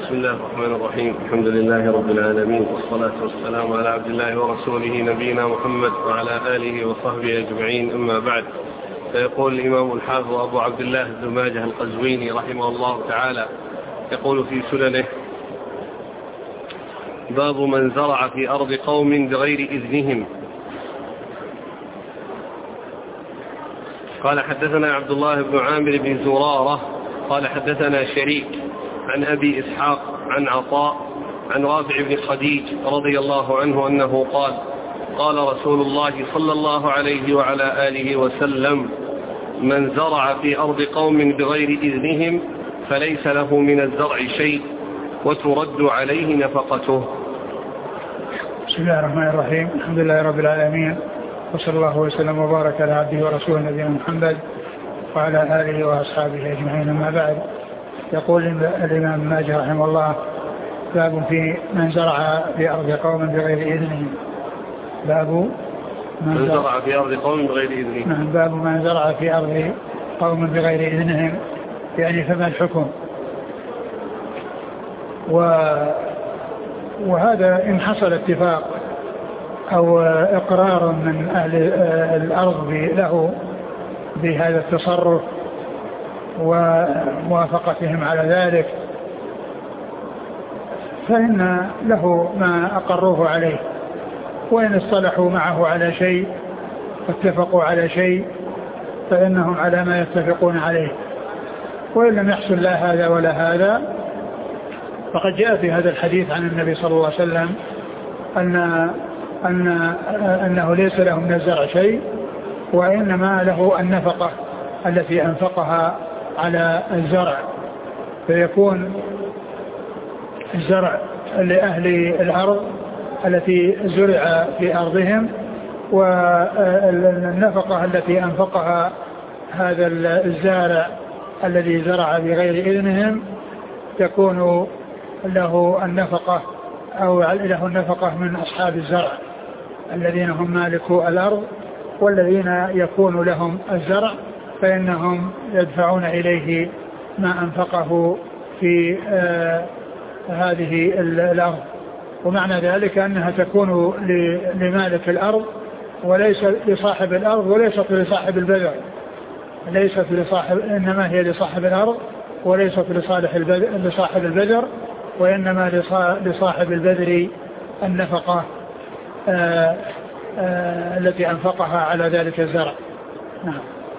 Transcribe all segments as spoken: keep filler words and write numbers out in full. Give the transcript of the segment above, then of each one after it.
بسم الله الرحمن الرحيم. الحمد لله رب العالمين، والصلاة والسلام على عبد الله ورسوله نبينا محمد وعلى آله وصحبه أجمعين، أما بعد. فيقول الإمام الحافظ أبو عبد الله بن ماجه القزويني رحمه الله تعالى يقول في سننه: باب من زرع في أرض قوم بغير إذنهم. قال حدثنا عبد الله بن عامر بن زرارة قال حدثنا شريك عن أبي إسحاق عن عطاء عن رافع بن خديج رضي الله عنه أنه قال: قال رسول الله صلى الله عليه وعلى آله وسلم: من زرع في أرض قوم بغير إذنهم فليس له من الزرع شيء وترد عليه نفقته. بسم الله الرحمن الرحيم. الحمد لله رب العالمين، وصلى الله وسلم وبارك على عبده ورسوله نبينا محمد وعلى آله وأصحابه أجمعين، أما بعد. يقول الإمام ماجه رحمه الله: باب في من زرع في أرض قوم بغير إذنهم. باب من, من زرع في أرض قوم بغير إذنهم. نعم، باب من زرع في أرض قوم بغير إذنهم، يعني فما الحكم؟ و وهذا إن حصل اتفاق أو إقرار من أهل الأرض له بهذا التصرف وموافقتهم على ذلك، فإن له ما أقروه عليه، وإن اصطلحوا معه على شيء واتفقوا على شيء فإنهم على ما يتفقون عليه، وإن لم يحصل لا هذا ولا هذا. فقد جاء في هذا الحديث عن النبي صلى الله عليه وسلم أن أن أنه ليس له من الزرع شيء، وإنما له النفقة التي أنفقها على الزرع، فيكون الزرع لأهل الأرض التي زرع في أرضهم، والنفقة التي أنفقها هذا الزارع الذي زرع بغير إذنهم تكون له النفقة أو له النفقة من أصحاب الزرع الذين هم مالكو الأرض، والذين يكون لهم الزرع فإنهم يدفعون إليه ما أنفقه في آه هذه الأرض. ومعنى ذلك أنها تكون لمالك الأرض وليس لصاحب الأرض وليست لصاحب البذر، ليست لصاحب، إنما هي لصاحب الأرض وليست لصالح البذر لصاحب البذر، وإنما لصاحب البذر النفقة آه آه التي أنفقها على ذلك الزرع. نعم.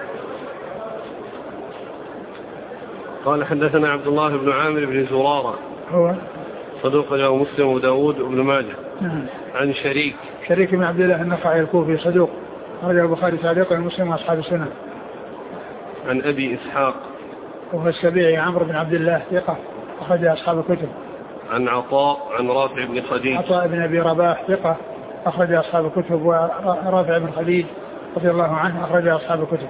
قال حدثنا عبد الله بن عامر بن زرارة هو صدوق له مسلم وداود وابن ماجه. نعم. عن شريك شريك بن عبد الله النخعي الكوفي صدوق أخرجه البخاري تعليقا ومسلم وأصحاب السنة. عن أبي إسحاق وهو السبيعي عمرو بن عبد الله ثقة أخرج أصحاب الكتب. عن عطاء عن رافع بن خديج عطاء بن أبي رباح ثقة أخرج أصحاب الكتب، ورافع بن خديج رضي الله عنه أخرج أصحاب الكتب.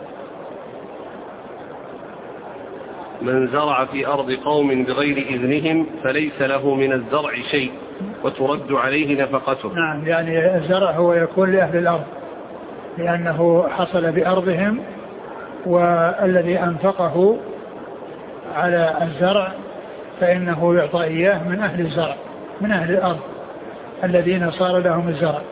من زرع في أرض قوم بغير إذنهم فليس له من الزرع شيء وترد عليه نفقته. نعم، يعني الزرع هو يكون لأهل الأرض لأنه حصل بأرضهم، والذي أنفقه على الزرع فإنه يعطى إياه من أهل الزرع، من أهل الأرض الذين صار لهم الزرع.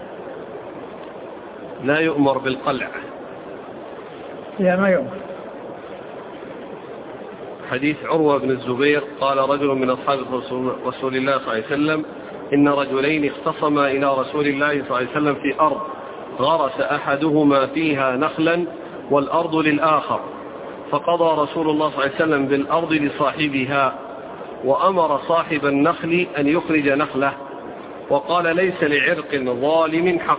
لا يؤمر بالقلع. لا، ما يؤمر. حديث عروة بن الزبير قال رجل من أصحاب رسول الله صلى الله عليه وسلم: إن رجلين اختصما إلى رسول الله صلى الله عليه وسلم في أرض غرس أحدهما فيها نخلا والأرض للآخر، فقضى رسول الله صلى الله عليه وسلم بالأرض لصاحبها، وأمر صاحب النخل أن يخرج نخله، وقال: ليس لعرق ظالم حق.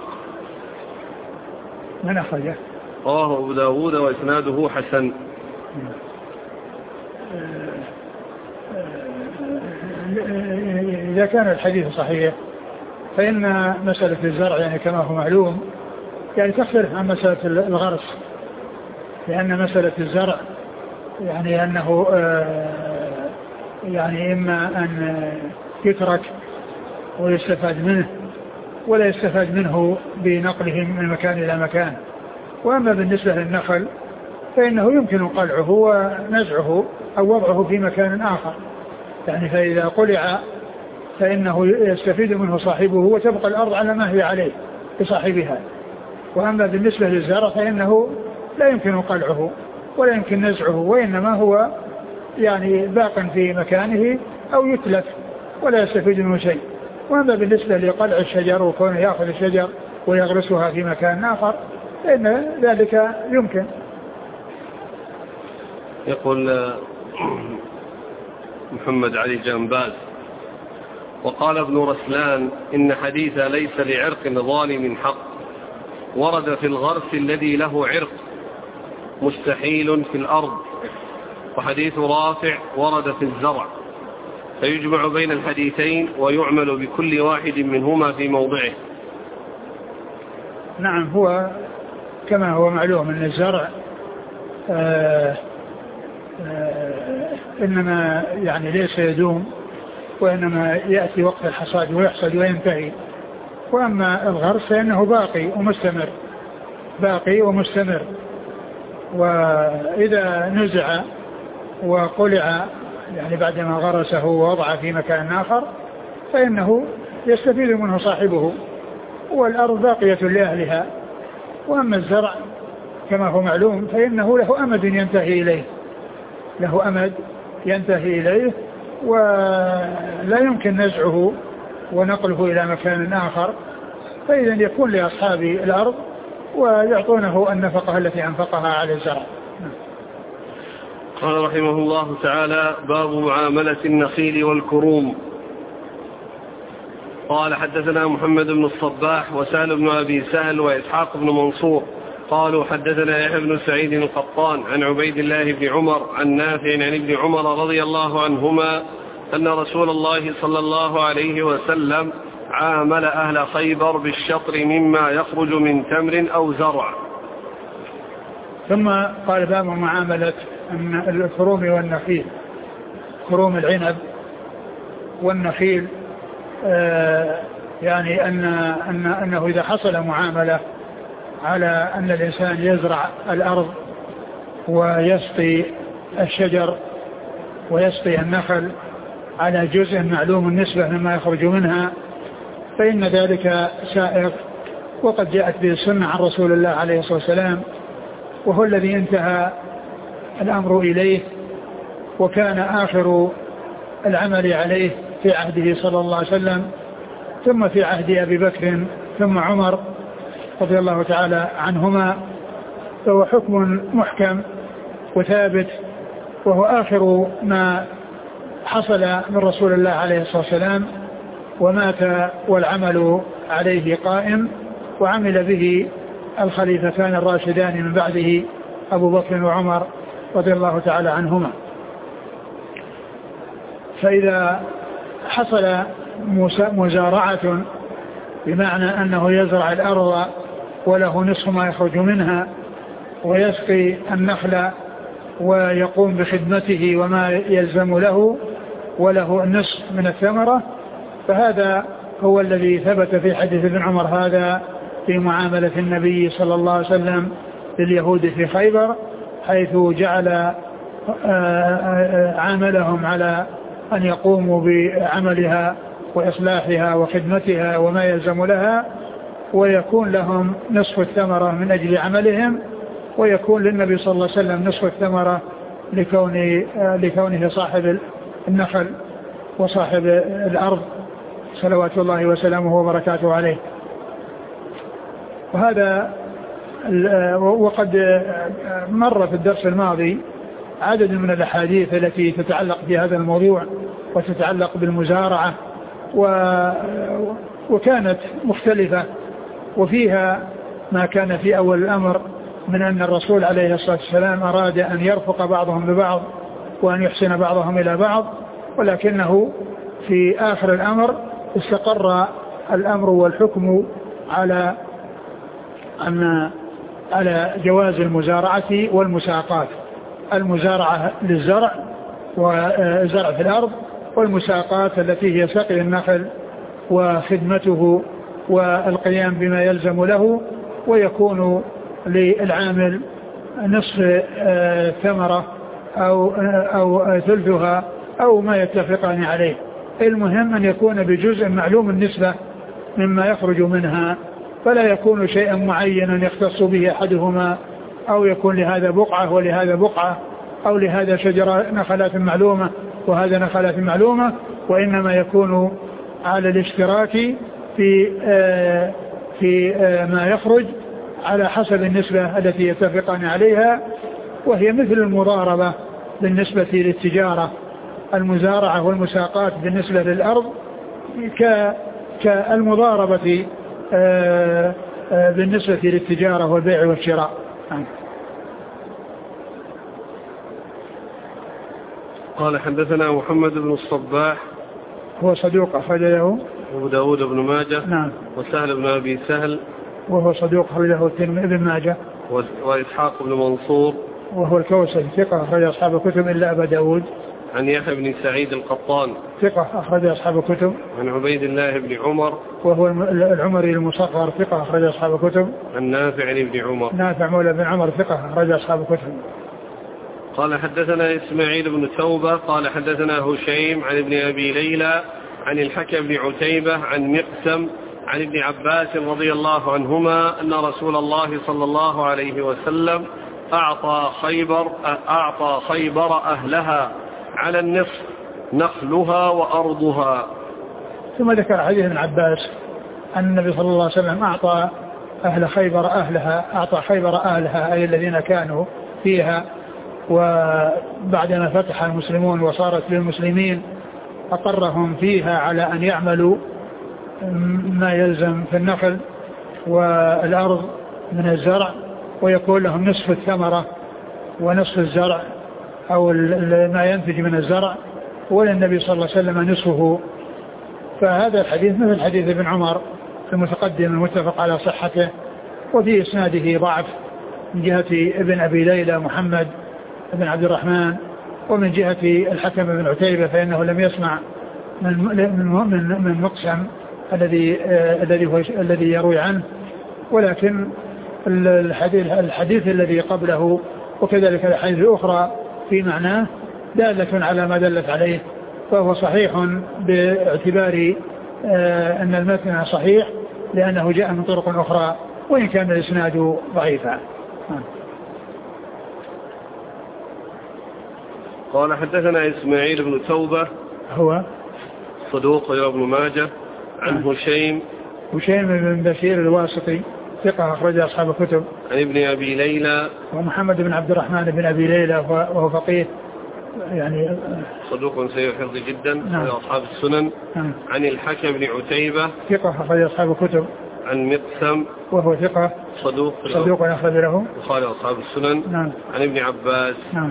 من أخرجه؟ رواه أبو داود وإسناده حسن. إذا كان الحديث صحيح فإن مسألة الزرع يعني كما هو معلوم يعني تختلف عن مسألة الغرس، لأن مسألة الزرع يعني أنه يعني إما أن يترك ويستفاد منه ولا يستفاد منه بنقله من مكان إلى مكان. وأما بالنسبة للنخل فإنه يمكن قلعه ونزعه أو وضعه في مكان آخر، يعني فإذا قلع فإنه يستفيد منه صاحبه وتبقى الأرض على ما هي عليه لصاحبها. وأما بالنسبة للزرع فإنه لا يمكن قلعه ولا يمكن نزعه، وإنما هو يعني باق في مكانه أو يتلف ولا يستفيد منه شيء. وأما بالنسبة لقلع الشجر وكونه يأخذ الشجر ويغرسها في مكان آخر فإن ذلك يمكن. يقول محمد علي جنباز: وقال ابن رسلان إن حديث ليس لعرق ظالم حق ورد في الغرس الذي له عرق مستحيل في الأرض، وحديث رافع ورد في الزرع، فيجمع بين الحديثين ويعمل بكل واحد منهما في موضعه. نعم، هو كما هو معلوم أن الزرع آآ آآ إنما يعني ليس يدوم، وإنما يأتي وقت الحصاد ويحصد وينتهي. وأما الغرس فإنه باقي ومستمر باقي ومستمر وإذا نزع وقلع يعني بعدما غرسه ووضع في مكان آخر فإنه يستفيد منه صاحبه والأرض باقية لأهلها. وأما الزرع كما هو معلوم فإنه له أمد ينتهي إليه له أمد ينتهي إليه ولا يمكن نزعه ونقله إلى مكان آخر، فإذا يكون لأصحاب الأرض ويعطونه النفقة التي أنفقها على الزرع. قال رحمه الله تعالى: باب معاملة النخيل والكروم. قال: حدثنا محمد بن الصباح وسهل بن أبي سهل وإسحاق بن منصور قالوا حدثنا يحيى بن سعيد القطان عن عبيد الله بن عمر عن نافع عن ابن عمر رضي الله عنهما أن رسول الله صلى الله عليه وسلم عامل أهل خيبر بالشطر مما يخرج من تمر أو زرع. ثم قال: باب معاملة الكروم والنخيل. كروم العنب والنخيل آه يعني أن أن أنه إذا حصل معاملة على أن الإنسان يزرع الأرض ويسقي الشجر ويسقي النخل على جزء معلوم النسبة مما يخرج منها فإن ذلك سائغ، وقد جاءت به السنة عن رسول الله عليه الصلاة والسلام، وهو الذي انتهى الأمر إليه وكان آخر العمل عليه في عهده صلى الله عليه وسلم، ثم في عهد أبي بكر ثم عمر رضي الله تعالى عنهما. فهو حكم محكم وثابت، وهو آخر ما حصل من رسول الله عليه الصلاة والسلام، ومات والعمل عليه قائم، وعمل به الخليفتان الراشدان من بعده أبو بكر وعمر رضي الله تعالى عنهما. فإذا حصل مزارعة بمعنى أنه يزرع الأرض وله نصف ما يخرج منها ويسقي النخل ويقوم بخدمته وما يلزم له وله النصف من الثمرة، فهذا هو الذي ثبت في حديث ابن عمر هذا في معاملة النبي صلى الله عليه وسلم لليهود في خيبر، حيث جعل عاملهم على أن يقوموا بعملها وإصلاحها وخدمتها وما يلزم لها، ويكون لهم نصف الثمرة من أجل عملهم، ويكون للنبي صلى الله عليه وسلم نصف الثمرة لكونه, لكونه صاحب النخل وصاحب الأرض صلوات الله وسلامه وبركاته عليه. وهذا وقد مر في الدرس الماضي عدد من الأحاديث التي تتعلق بهذا الموضوع وتتعلق بالمزارعة، وكانت مختلفة، وفيها ما كان في أول الأمر من أن الرسول عليه الصلاة والسلام أراد أن يرفق بعضهم ببعض وأن يحسن بعضهم إلى بعض، ولكنه في آخر الأمر استقر الأمر والحكم على أن على جواز المزارعة والمساقات، المزارعة للزرع وزرع في الأرض، والمساقات التي هي سقي النخل وخدمته والقيام بما يلزم له، ويكون للعامل نصف ثمرة أو, أو ثلثها أو ما يتفقان عليه. المهم أن يكون بجزء معلوم النسبة مما يخرج منها، فلا يكون شيئا معينا يختص به أحدهما، أو يكون لهذا بقعة ولهذا بقعة، أو لهذا شجرة نخلات معلومة وهذا نخلات معلومة، وإنما يكون على الاشتراك في آه في آه ما يخرج على حسب النسبة التي يتفقان عليها، وهي مثل المضاربة بالنسبة للتجارة، المزارعة والمساقات بالنسبة للأرض كالمضاربة آه آه بالنسبة للتجارة والبيع والشراء. قال حدثنا محمد بن الصباح هو صدوق أخرج له أبو داود بن ماجه. نعم. وسهل بن أبي سهل وهو صدوق أخرج له ابن ماجه. وإسحاق بن منصور وهو الكوسج ثقة أخرج أصحاب الكتب إلا أبا داود. عن يحيى بن سعيد القطان ثقة أخرج أصحاب الكتب. عن عبيد الله بن عمر وهو العمري المصغر ثقة أخرج أصحاب الكتب. عن نافع بن عمر نافع مولى بن عمر ثقة أخرج أصحاب الكتب. قال حدثنا إسماعيل بن توبة قال حدثنا هشيم عن ابن أبي ليلى عن الحكم بن عتيبة عن مقسم عن ابن عباس رضي الله عنهما أن رسول الله صلى الله عليه وسلم أعطى خيبر, أعطى خيبر أهلها على النصف نخلها وأرضها. ثم ذكر حديث ابن عباس أن النبي صلى الله عليه وسلم أعطى أهل خيبر أهلها أعطى خيبر أهلها أي الذين كانوا فيها، وبعدما فتح المسلمون وصارت للمسلمين أقرهم فيها على أن يعملوا ما يلزم في النخل والأرض من الزرع، ويكون لهم نصف الثمرة ونصف الزرع أو ما ينتج من الزرع، وللنبي صلى الله عليه وسلم نصفه. فهذا الحديث مثل حديث ابن عمر المتقدم المتفق على صحته، وفي إسناده ضعف من جهة ابن أبي ليلى محمد بن عبد الرحمن، ومن جهة الحكم بن عتيبة فإنه لم يسمع من من من مقسم الذي الذي الذي يروي عنه، ولكن الحديث الحديث الذي قبله وكذلك الحديث الأخرى في معناه دالة على ما دلت عليه، فهو صحيح باعتبار أن المتن صحيح لأنه جاء من طرق أخرى وإن كان الإسناد ضعيفا. قال حدثنا إسماعيل بن توبة هو صدوق ابن ماجه. عن هشيم هشيم بن بشير الواسطي ثقة أخرج أصحاب الكتب. عن ابن أبي ليلى ومحمد بن عبد الرحمن بن أبي ليلى وهو فقيه يعني صدوق سيء الحفظ جدا. نعم. أصحاب السنن. نعم. عن الحكم بن عتيبة ثقة أخرج أصحاب الكتب. عن مقسم وهو ثقة صدوق صدوق أخرج له وقال أصحاب السنن. نعم. عن ابن عباس. نعم.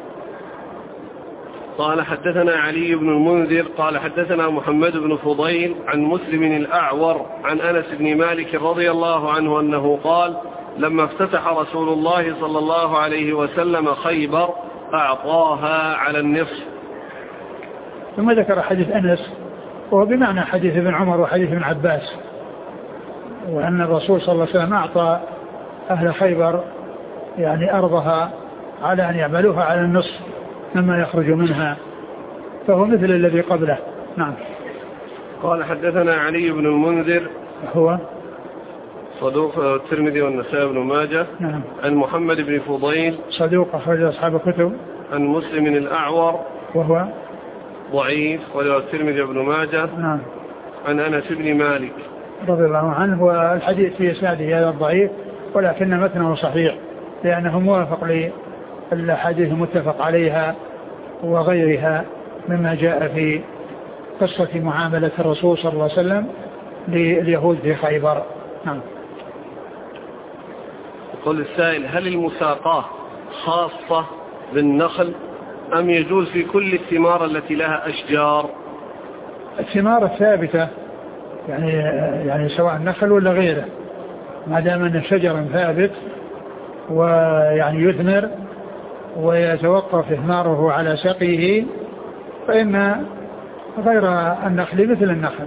قال حدثنا علي بن المنذر قال حدثنا محمد بن فضيل عن مسلم الأعور عن أنس بن مالك رضي الله عنه أنه قال لما افتتح رسول الله صلى الله عليه وسلم خيبر أعطاها على النصف. ثم ذكر حديث أنس وهو بمعنى حديث ابن عمر وحديث ابن عباس، وأن الرسول صلى الله عليه وسلم أعطى أهل خيبر يعني أرضها على أن يعملوها على النصف مما يخرج منها، فهو مثل الذي قبله. نعم. قال حدثنا علي بن المنذر هو صدوق الترمذي والنسائي بن ماجه. نعم. عن محمد بن فضيل صدوق أخرج أصحاب الكتب. عن مسلم الأعور وهو ضعيف وله الترمذي بن ماجه. نعم. عن أنس بن مالك رضي الله عنه، والحديث في إسناده هذا الضعيف ولكن متنه صحيح لأنه موافق للحديث المتفق عليها وغيرها مما جاء في قصة معاملة الرسول صلى الله عليه وسلم لليهود في خيبر. نعم. يقول السائل هل المساقاة خاصة بالنخل أم يجوز في كل الثمار التي لها أشجار؟ الثمار الثابتة يعني يعني سواء النخل ولا غيره ما دام أن شجر ثابت ويعني يثمر ويتوقف إثماره على سقيه فإن غير النخل مثل النخل.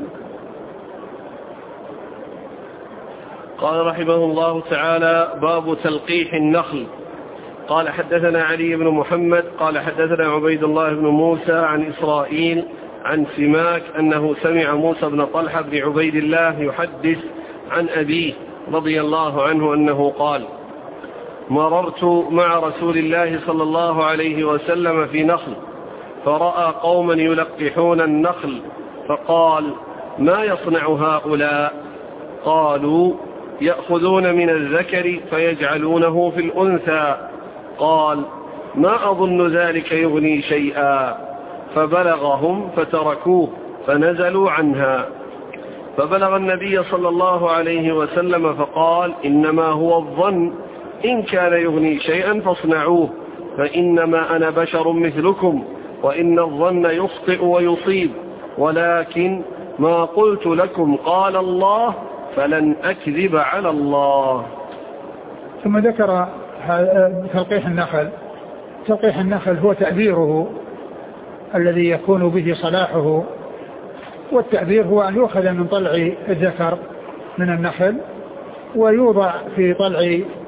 قال رحمه الله تعالى باب تلقيح النخل. قال حدثنا علي بن محمد قال حدثنا عبيد الله بن موسى عن إسرائيل عن سماك أنه سمع موسى بن طلحة بن عبيد الله يحدث عن أبيه رضي الله عنه أنه قال مررت مع رسول الله صلى الله عليه وسلم في نخل فرأى قوما يلقحون النخل فقال ما يصنع هؤلاء؟ قالوا يأخذون من الذكر فيجعلونه في الأنثى. قال ما أظن ذلك يغني شيئا، فبلغهم فتركوه فنزلوا عنها. فبلغ النبي صلى الله عليه وسلم فقال إنما هو الظن، إن كان يغني شيئا فاصنعوه، فإنما أنا بشر مثلكم، وإن الظن يخطئ ويصيب، ولكن ما قلت لكم قال الله فلن أكذب على الله. ثم ذكر تلقيح النخل. تلقيح النخل هو تأبيره الذي يكون به صلاحه، والتأبير هو أن يؤخذ من طلع الذكر من النخل ويوضع في طلع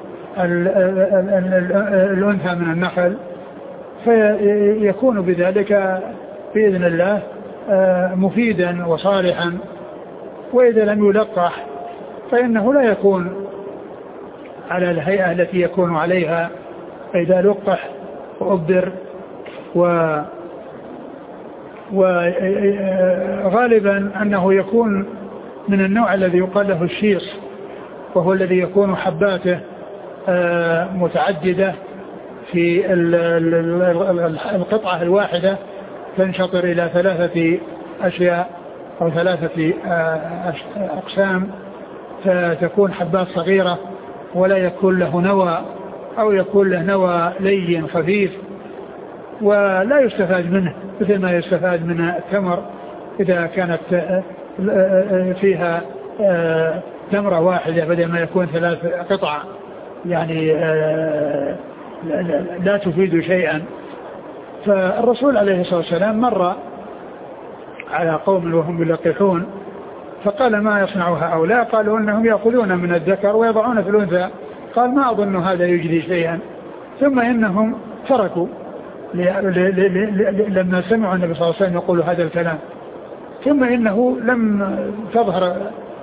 الأنثى من النخل، فيكون بذلك بإذن الله مفيدا وصالحا. وإذا لم يلقح فإنه لا يكون على الهيئة التي يكون عليها إذا لقح وأبر. و وغالبا أنه يكون من النوع الذي يقال له الشيص، وهو الذي يكون حباته متعددة في القطعة الواحدة، تنشطر إلى ثلاثة أشياء أو ثلاثة أقسام، فتكون حبات صغيرة ولا يكون له نوى أو يكون له نوى لين خفيف، ولا يستفاد منه مثل ما يستفاد من التمر إذا كانت فيها تمرة واحدة بدل ما يكون ثلاث قطع، يعني لا تفيد شيئا. فالرسول عليه الصلاة والسلام مر على قوم وهم يلقحون فقال ما يصنع هؤلاء؟ قالوا أنهم يأخذون من الذكر ويضعون في الأنثى. قال ما أظن هذا يجدي شيئا. ثم إنهم تركوا لما سمعوا النبي صلى الله عليه وسلم يقول هذا الكلام. ثم إنه لم تظهر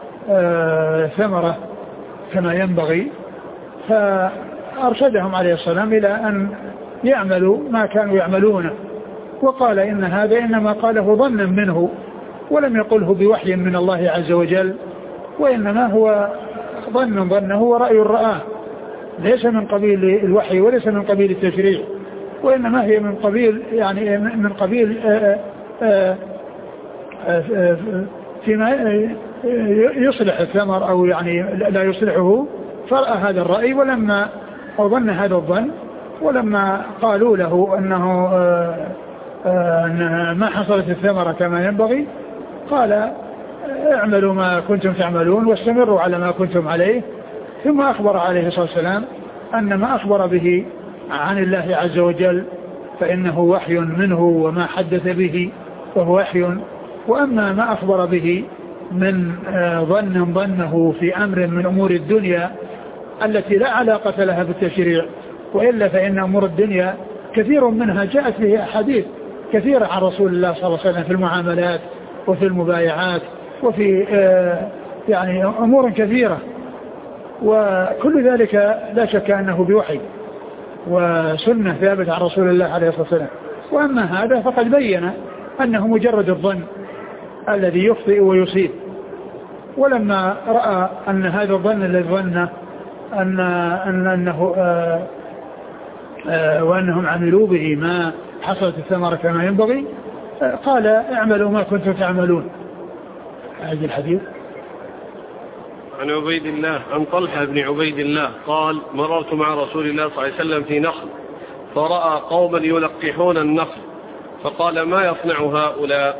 ثمرة كما ينبغي، فأرشدهم عليه السلام إلى أن يعملوا ما كانوا يعملونه، وقال إن هذا إنما قاله ظنا منه ولم يقله بوحي من الله عز وجل، وإنما هو ظن ظنه ورأي رآه، ليس من قبيل الوحي وليس من قبيل التشريع، وإنما هي من قبيل يعني من قبيل آآ آآ آآ فيما يصلح الثمر أو يعني لا يصلحه، فرأى هذا الرأي ولما أو ظن هذا الظن، ولما قالوا له أنه آآ آآ ما حصلت الثمرة كما ينبغي قال اعملوا ما كنتم تعملون واستمروا على ما كنتم عليه. ثم أخبر عليه الصلاة والسلام أن ما أخبر به عن الله عز وجل فإنه وحي منه، وما حدث به وهو وحي، وأما ما أخبر به من ظن ظنه في أمر من أمور الدنيا التي لا علاقة لها بالتشريع، وإلا فإن أمور الدنيا كثير منها جاءت به أحاديث كثيرة عن رسول الله صلى الله عليه وسلم في المعاملات وفي المبايعات وفي يعني أمور كثيرة، وكل ذلك لا شك أنه بوحي وسنة ثابت عن رسول الله عليه الصلاة والسلام. وأما هذا فقد بين أنه مجرد الظن الذي يخطئ ويصيب. ولما رأى أن هذا الظن الذي ظنه أن أن أنه آآ آآ وأنهم عملوا به ما حصلت الثمرة كما ينبغي، قال اعملوا ما كنتم تعملون. هذا الحديث عن عبيد الله عن طلحة بن عبيد الله قال مررت مع رسول الله صلى الله عليه وسلم في نخل فرأى قوما يلقحون النخل فقال ما يصنع هؤلاء؟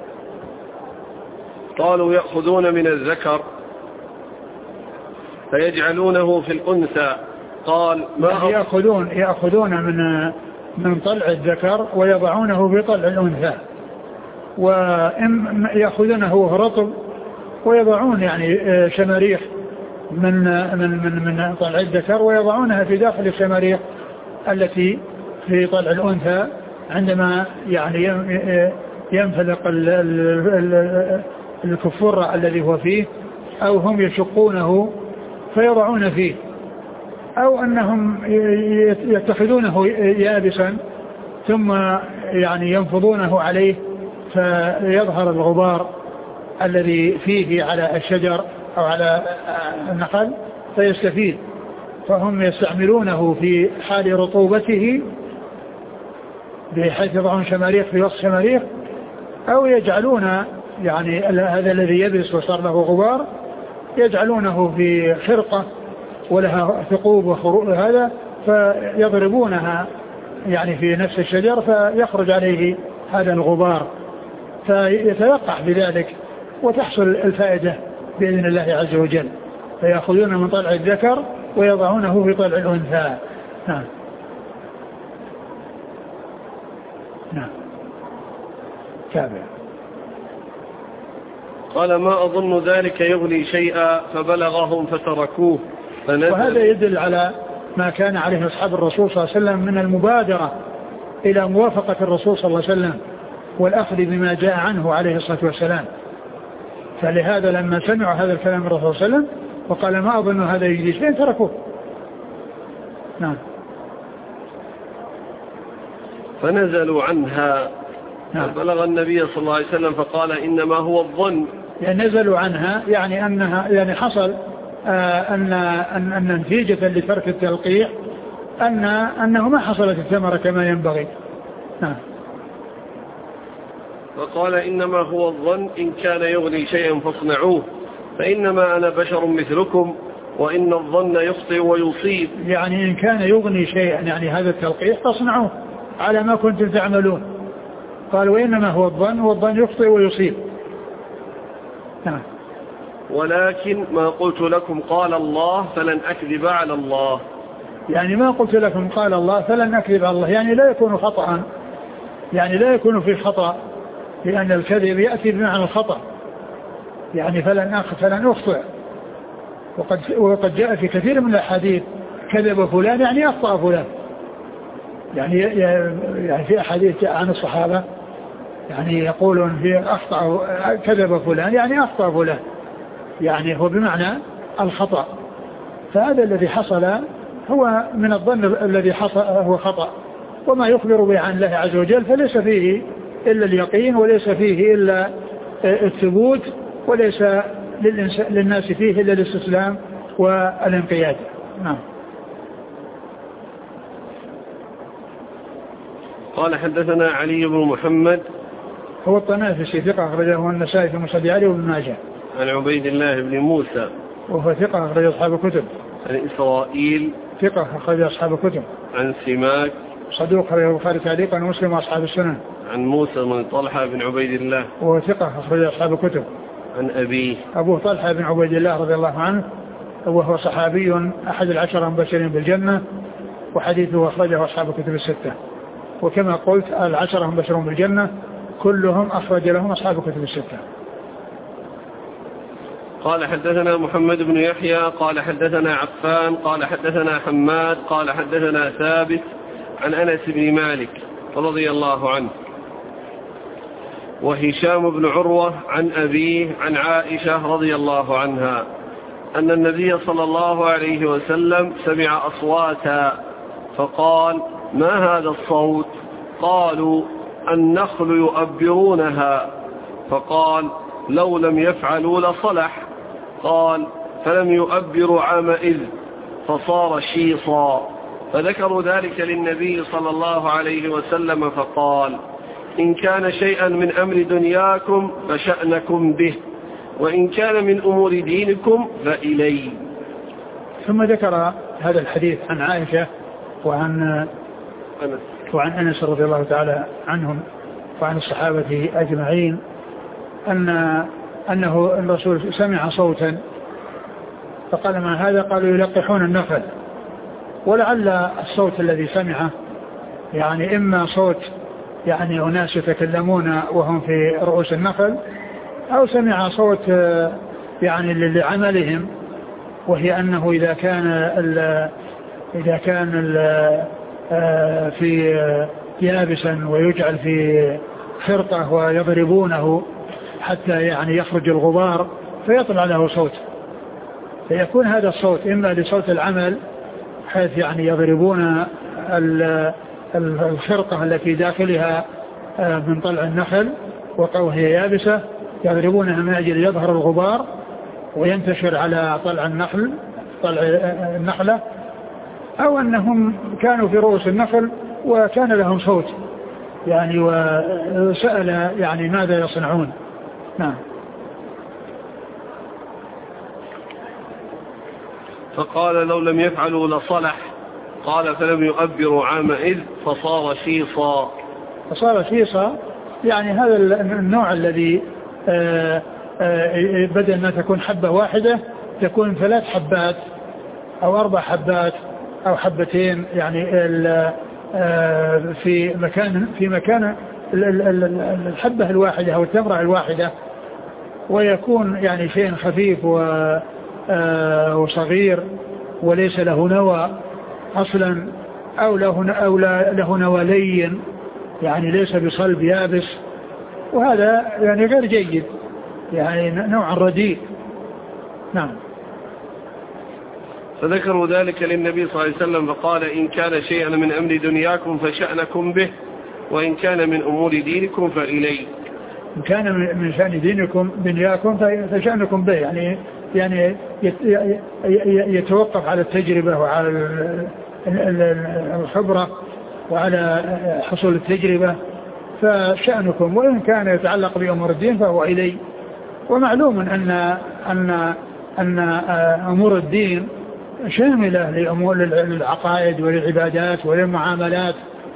قالوا يأخذون من الذكر فيجعلونه في الأنثى. قال ما يأخذون يأخذون من من طلع الذكر ويضعونه في طلع الأنثى، وإن يأخذونه وهو رطب ويضعون يعني شماريخ من من من من طلع الذكر ويضعونها في داخل الشماريخ التي في طلع الأنثى عندما يعني ينفلق الكفر الذي هو فيه، أو هم يشقونه فيضعون فيه، أو أنهم يتخذونه يابسا ثم يعني ينفضونه عليه فيظهر الغبار الذي فيه على الشجر أو على النخل فيستفيد، فهم يستعملونه في حال رطوبته بحيث يضعون شماريخ في وسط شماريخ، أو يجعلون يعني هذا الذي يبس وصار له غبار يجعلونه في خرقة ولها ثقوب وخروق هذا فيضربونها يعني في نفس الشجر فيخرج عليه هذا الغبار فيتوقع بذلك وتحصل الفائدة بإذن الله عز وجل، فيأخذون من طلع الذكر ويضعونه في طلع الأنثى. نعم نعم تابع. قال ما أظن ذلك يغني شيئا فبلغهم فتركوه فنزل. وهذا يدل على ما كان عليه أصحاب الرسول صلى الله عليه وسلم من المبادرة إلى موافقة الرسول صلى الله عليه وسلم والأخذ بما جاء عنه عليه الصلاة والسلام، فلهذا لما سمعوا هذا الكلام من الرسول صلى الله عليه وسلم وقال ما أظن هذا يجلس فين تركوه. نعم. فنزلوا عنها. نعم. فبلغ النبي صلى الله عليه وسلم فقال إنما هو الظن. يعني نزلوا عنها يعني أنها يعني حصل آه أن أن أن نتيجة لترك التلقيح أن أنه ما حصلت الثمرة كما ينبغي. نعم. فقال إنما هو الظن إن كان يغني شيئا فاصنعوه فإنما أنا بشر مثلكم وإن الظن يخطئ ويصيب. يعني إن كان يغني شيئا يعني هذا التلقيح فاصنعوه على ما كنتم تعملون. قال وإنما هو الظن والظن يخطئ ويصيب. نعم. ولكن ما قلت لكم قال الله فلن أكذب على الله. يعني ما قلت لكم قال الله فلن أكذب على الله يعني لا يكون خطأ، يعني لا يكون في خطأ، لأن الكذب يأتي بمعنى الخطأ، يعني فلن أخ فلن أخطئ. وقد وقد جاء في كثير من الأحاديث كذب فلان يعني أخطأ فلان، يعني يعني في أحاديث جاء عن الصحابة يعني يقولون في أخطأ كذب فلان يعني أخطأ فلان، يعني هو بمعنى الخطأ. فهذا الذي حصل هو من الظن الذي حصل هو خطأ، وما يخبر به عن الله عز وجل فليس فيه إلا اليقين وليس فيه إلا الثبوت وليس للناس فيه إلا الاستسلام والانقياد. نعم. قال حدثنا علي بن محمد هو الطنافسي ثقة أخرجه النسائي في مسند علي وابن ماجه. عن عبيد الله بن موسى وهو ثقة أخرج أصحاب الكتب. عن إسرائيل ثقة أخرج أصحاب الكتب. عن سماك صدوق أخرجه البخاري تعليقا ومسلم وأصحاب السنن. عن موسى بن طلحة بن عبيد الله وهو ثقة أخرج أصحاب الكتب. عن أبيه أبو طلحة بن عبيد الله رضي الله عنه وهو صحابي أحد العشرة المبشرين بالجنة وحديثه أخرجه أصحاب الكتب الستة، وكما قلت العشرة المبشرون بالجنة كلهم أخرج لهم أصحاب الكتب الستة. قال حدثنا محمد بن يحيى قال حدثنا عفان قال حدثنا حماد قال حدثنا ثابت عن أنس بن مالك رضي الله عنه وهشام بن عروة عن أبيه عن عائشة رضي الله عنها أن النبي صلى الله عليه وسلم سمع أصواتا فقال ما هذا الصوت؟ قالوا النخل يؤبرونها. فقال لو لم يفعلوا لصلح. قال فلم يؤبروا عامئذ فصار شيصا. فذكروا ذلك للنبي صلى الله عليه وسلم فقال إن كان شيئا من أمر دنياكم فشأنكم به وإن كان من أمور دينكم فإلي. ثم ذكر هذا الحديث عن عائشة وعن أنس وعن أنس رضي الله تعالى عنهم وعن الصحابة أجمعين أن أنه الرسول سمع صوتا فقال ما هذا؟ قالوا يلقحون النخل. ولعل الصوت الذي سمعه يعني إما صوت يعني أناس يتكلمون وهم في رؤوس النخل أو سمع صوت يعني لعملهم، وهي أنه إذا كان ال إذا كان ال في يابسا ويجعل في خرقة ويضربونه حتى يعني يخرج الغبار فيطلع له صوت، فيكون هذا الصوت إما لصوت العمل حيث يعني يضربون الخرقة التي داخلها من طلع النخل وهي يابسة يضربونها من أجل يظهر الغبار وينتشر على طلع النخل طلع النخلة، أو أنهم كانوا في رؤوس النخل وكان لهم صوت يعني وسأل يعني ماذا يصنعون. نعم. فقال لو لم يفعلوا لصلح، قال فلم يؤبروا عامئذ فصار شيصا. فصار شيصا يعني هذا النوع الذي آآ آآ بدل ما تكون حبة واحدة تكون ثلاث حبات أو أربع حبات أو حبتين يعني في مكان في مكان الحبة الواحدة أو التمرة الواحدة، ويكون يعني شيء خفيف وصغير وليس له نوى أصلا أو له أو له نوى لين يعني ليس بصلب يابس، وهذا يعني غير جيد يعني نوع رديء. نعم. فذكروا ذلك للنبي صلى الله عليه وسلم فقال إن كان شيئا من أمر دنياكم فشأنكم به وإن كان من أمور دينكم فإلي. إن كان من شأن دينكم دنياكم فشأنكم به يعني يعني يتوقف على التجربة وعلى الخبرة وعلى حصول التجربة فشأنكم، وإن كان يتعلق بأمور الدين فهو إلي. ومعلوم أن أن أن أمور الدين شاملة لأمور للعقائد وللعبادات وللمعاملات،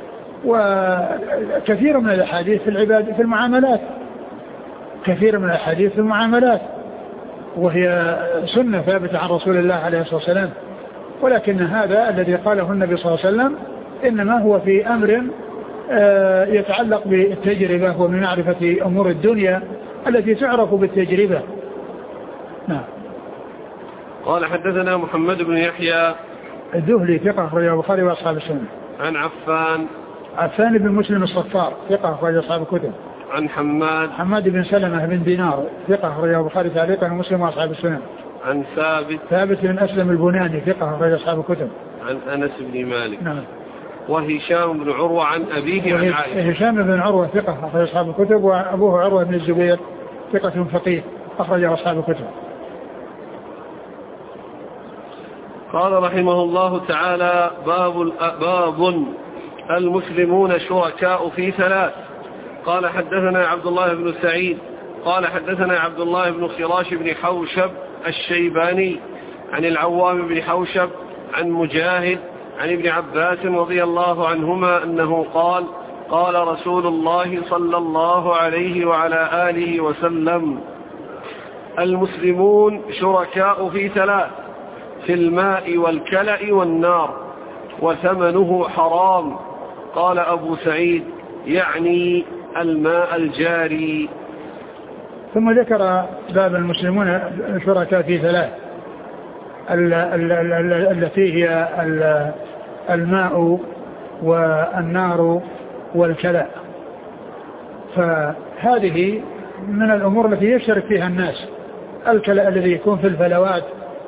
وكثير من الأحاديث في العباد في المعاملات كثير من الأحاديث في المعاملات وهي سنة ثابتة عن رسول الله عليه الصلاة والسلام، ولكن هذا الذي قاله النبي صلى الله عليه وسلم إنما هو في أمر يتعلق بالتجربة وبمعرفة أمور الدنيا التي تعرف بالتجربة. نعم. قال حدثنا محمد بن يحيى الذهلي ثقة أخرجه البخاري وأصحاب السنة. عن عفان عفان بن مسلم الصفار ثقة أخرجه أصحاب الكتب. عن حماد حماد بن سلمة بن دينار ثقة أخرجه البخاري تعليقا ومسلم وأصحاب السنة. عن ثابت ثابت بن أسلم البناني ثقة أخرجه أصحاب الكتب. عن أنس بن مالك. نعم. وهشام بن عروة عن أبيه عن عائشة. هشام بن عروة ثقة أخرج أصحاب الكتب، وأبوه عروة بن الزبير ثقة فقيه أخرج أصحاب الكتب. قال رحمه الله تعالى باب باب المسلمون شركاء في ثلاث. قال حدثنا عبد الله بن سعيد قال حدثنا عبد الله بن خراش بن حوشب الشيباني عن العوام بن حوشب عن مجاهد عن ابن عباس رضي الله عنهما أنه قال قال رسول الله صلى الله عليه وعلى آله وسلم المسلمون شركاء في ثلاث في الماء والكلأ والنار وثمنه حرام. قال أبو سعيد يعني الماء الجاري. ثم ذكر باب المسلمون شركاء في ثلاث التي هي الماء والنار والكلأ، فهذه من الأمور التي يشترك فيها الناس. الكلأ الذي يكون في الفلوات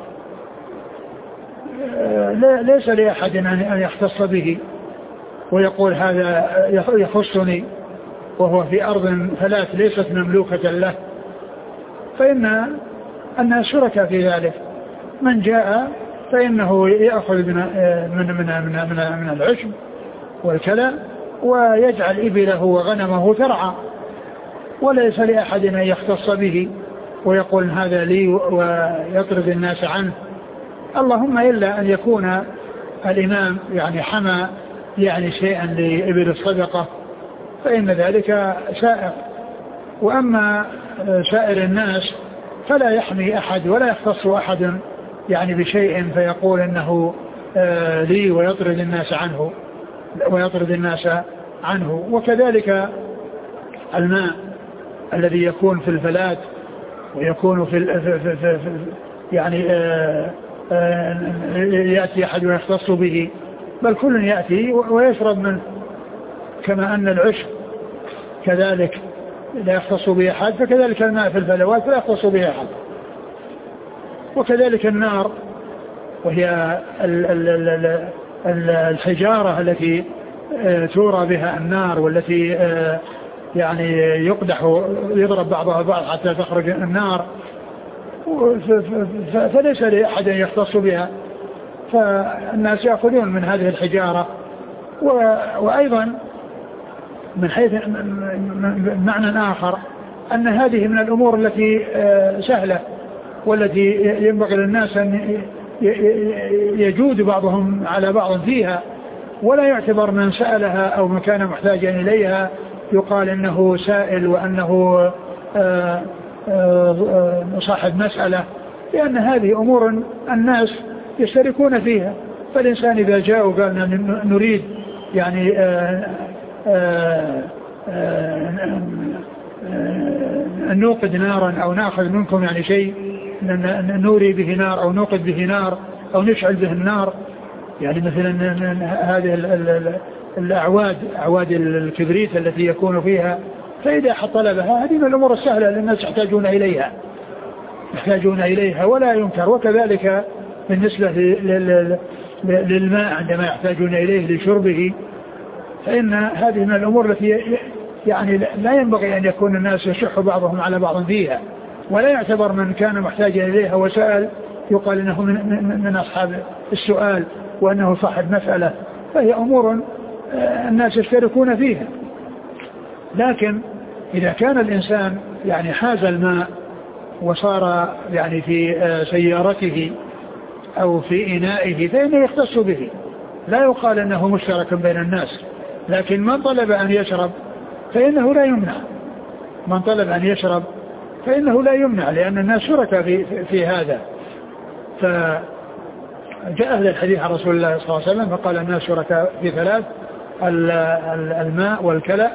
ليس لأحد أن يختص به ويقول هذا يخصني وهو في أرض فلات ليست مملوكة له، فإن الناس شركاء في ذلك. من جاء فإنه يأخذ من من من من, من, من العشب والكلى ويجعل إبله وغنمه ترعى، وليس لأحد أن يختص به ويقول هذا لي ويطرد الناس عنه، اللهم إلا أن يكون الإمام يعني حمى يعني شيئا لإبل الصدقة فإن ذلك سائر. وأما سائر الناس فلا يحمي أحد ولا يختص أحد يعني بشيء فيقول إنه لي ويطرد الناس عنه ويطرد الناس عنه. وكذلك الماء الذي يكون في الفلات ويكون في, في, في, في, في يعني آآ آآ يأتي أحد ويختص به بل كل يأتي ويشرب منه، كما أن العشب كذلك لا يختص به أحد، فكذلك الماء في الفلوات لا يختص به أحد. وكذلك النار وهي الحجارة التي تورى بها النار، والتي يعني يقدح يضرب بعضها بعض حتى تخرج النار، فليس لأحد يختص بها، فالناس يأخذون من هذه الحجارة. وأيضا من حيث معنى آخر أن هذه من الأمور التي سهلة، والتي ينبغي للناس أن يجود بعضهم على بعض فيها، ولا يعتبر من سألها أو من كان محتاجا إليها يقال إنه سائل وأنه صاحب مسألة، لأن هذه أمور الناس يشتركون فيها. فالإنسان إذا جاء وقال نريد يعني أن نوقد نارا أو نأخذ منكم يعني شيء نوري به نار أو نوقد به نار أو نشعل به النار، يعني مثلا هذه الأعواد أعواد الكبريت التي يكون فيها، فإذا أحد طلبها هذه من الأمور السهلة للناس يحتاجون إليها يحتاجون إليها ولا ينكر. وكذلك بالنسبة للماء عندما يحتاجون إليه لشربه، فإن هذه من الأمور التي يعني لا ينبغي أن يكون الناس يشح بعضهم على بعض فيها، ولا يعتبر من كان محتاجا إليها وسأل يقال إنه من, من, من أصحاب السؤال وأنه صاحب مسألة، فهي أمور الناس يشتركون فيها. لكن إذا كان الإنسان يعني حاز الماء وصار يعني في سيارته أو في إنائه فإنه يختص به، لا يقال أنه مشترك بين الناس. لكن من طلب أن يشرب فإنه لا يمنع، من طلب أن يشرب فإنه لا يمنع، لأن الناس شركا في, في هذا. فجاء أهل الحديث عن رسول الله صلى الله عليه وسلم فقال الناس شركا في ثلاث: الماء والكلى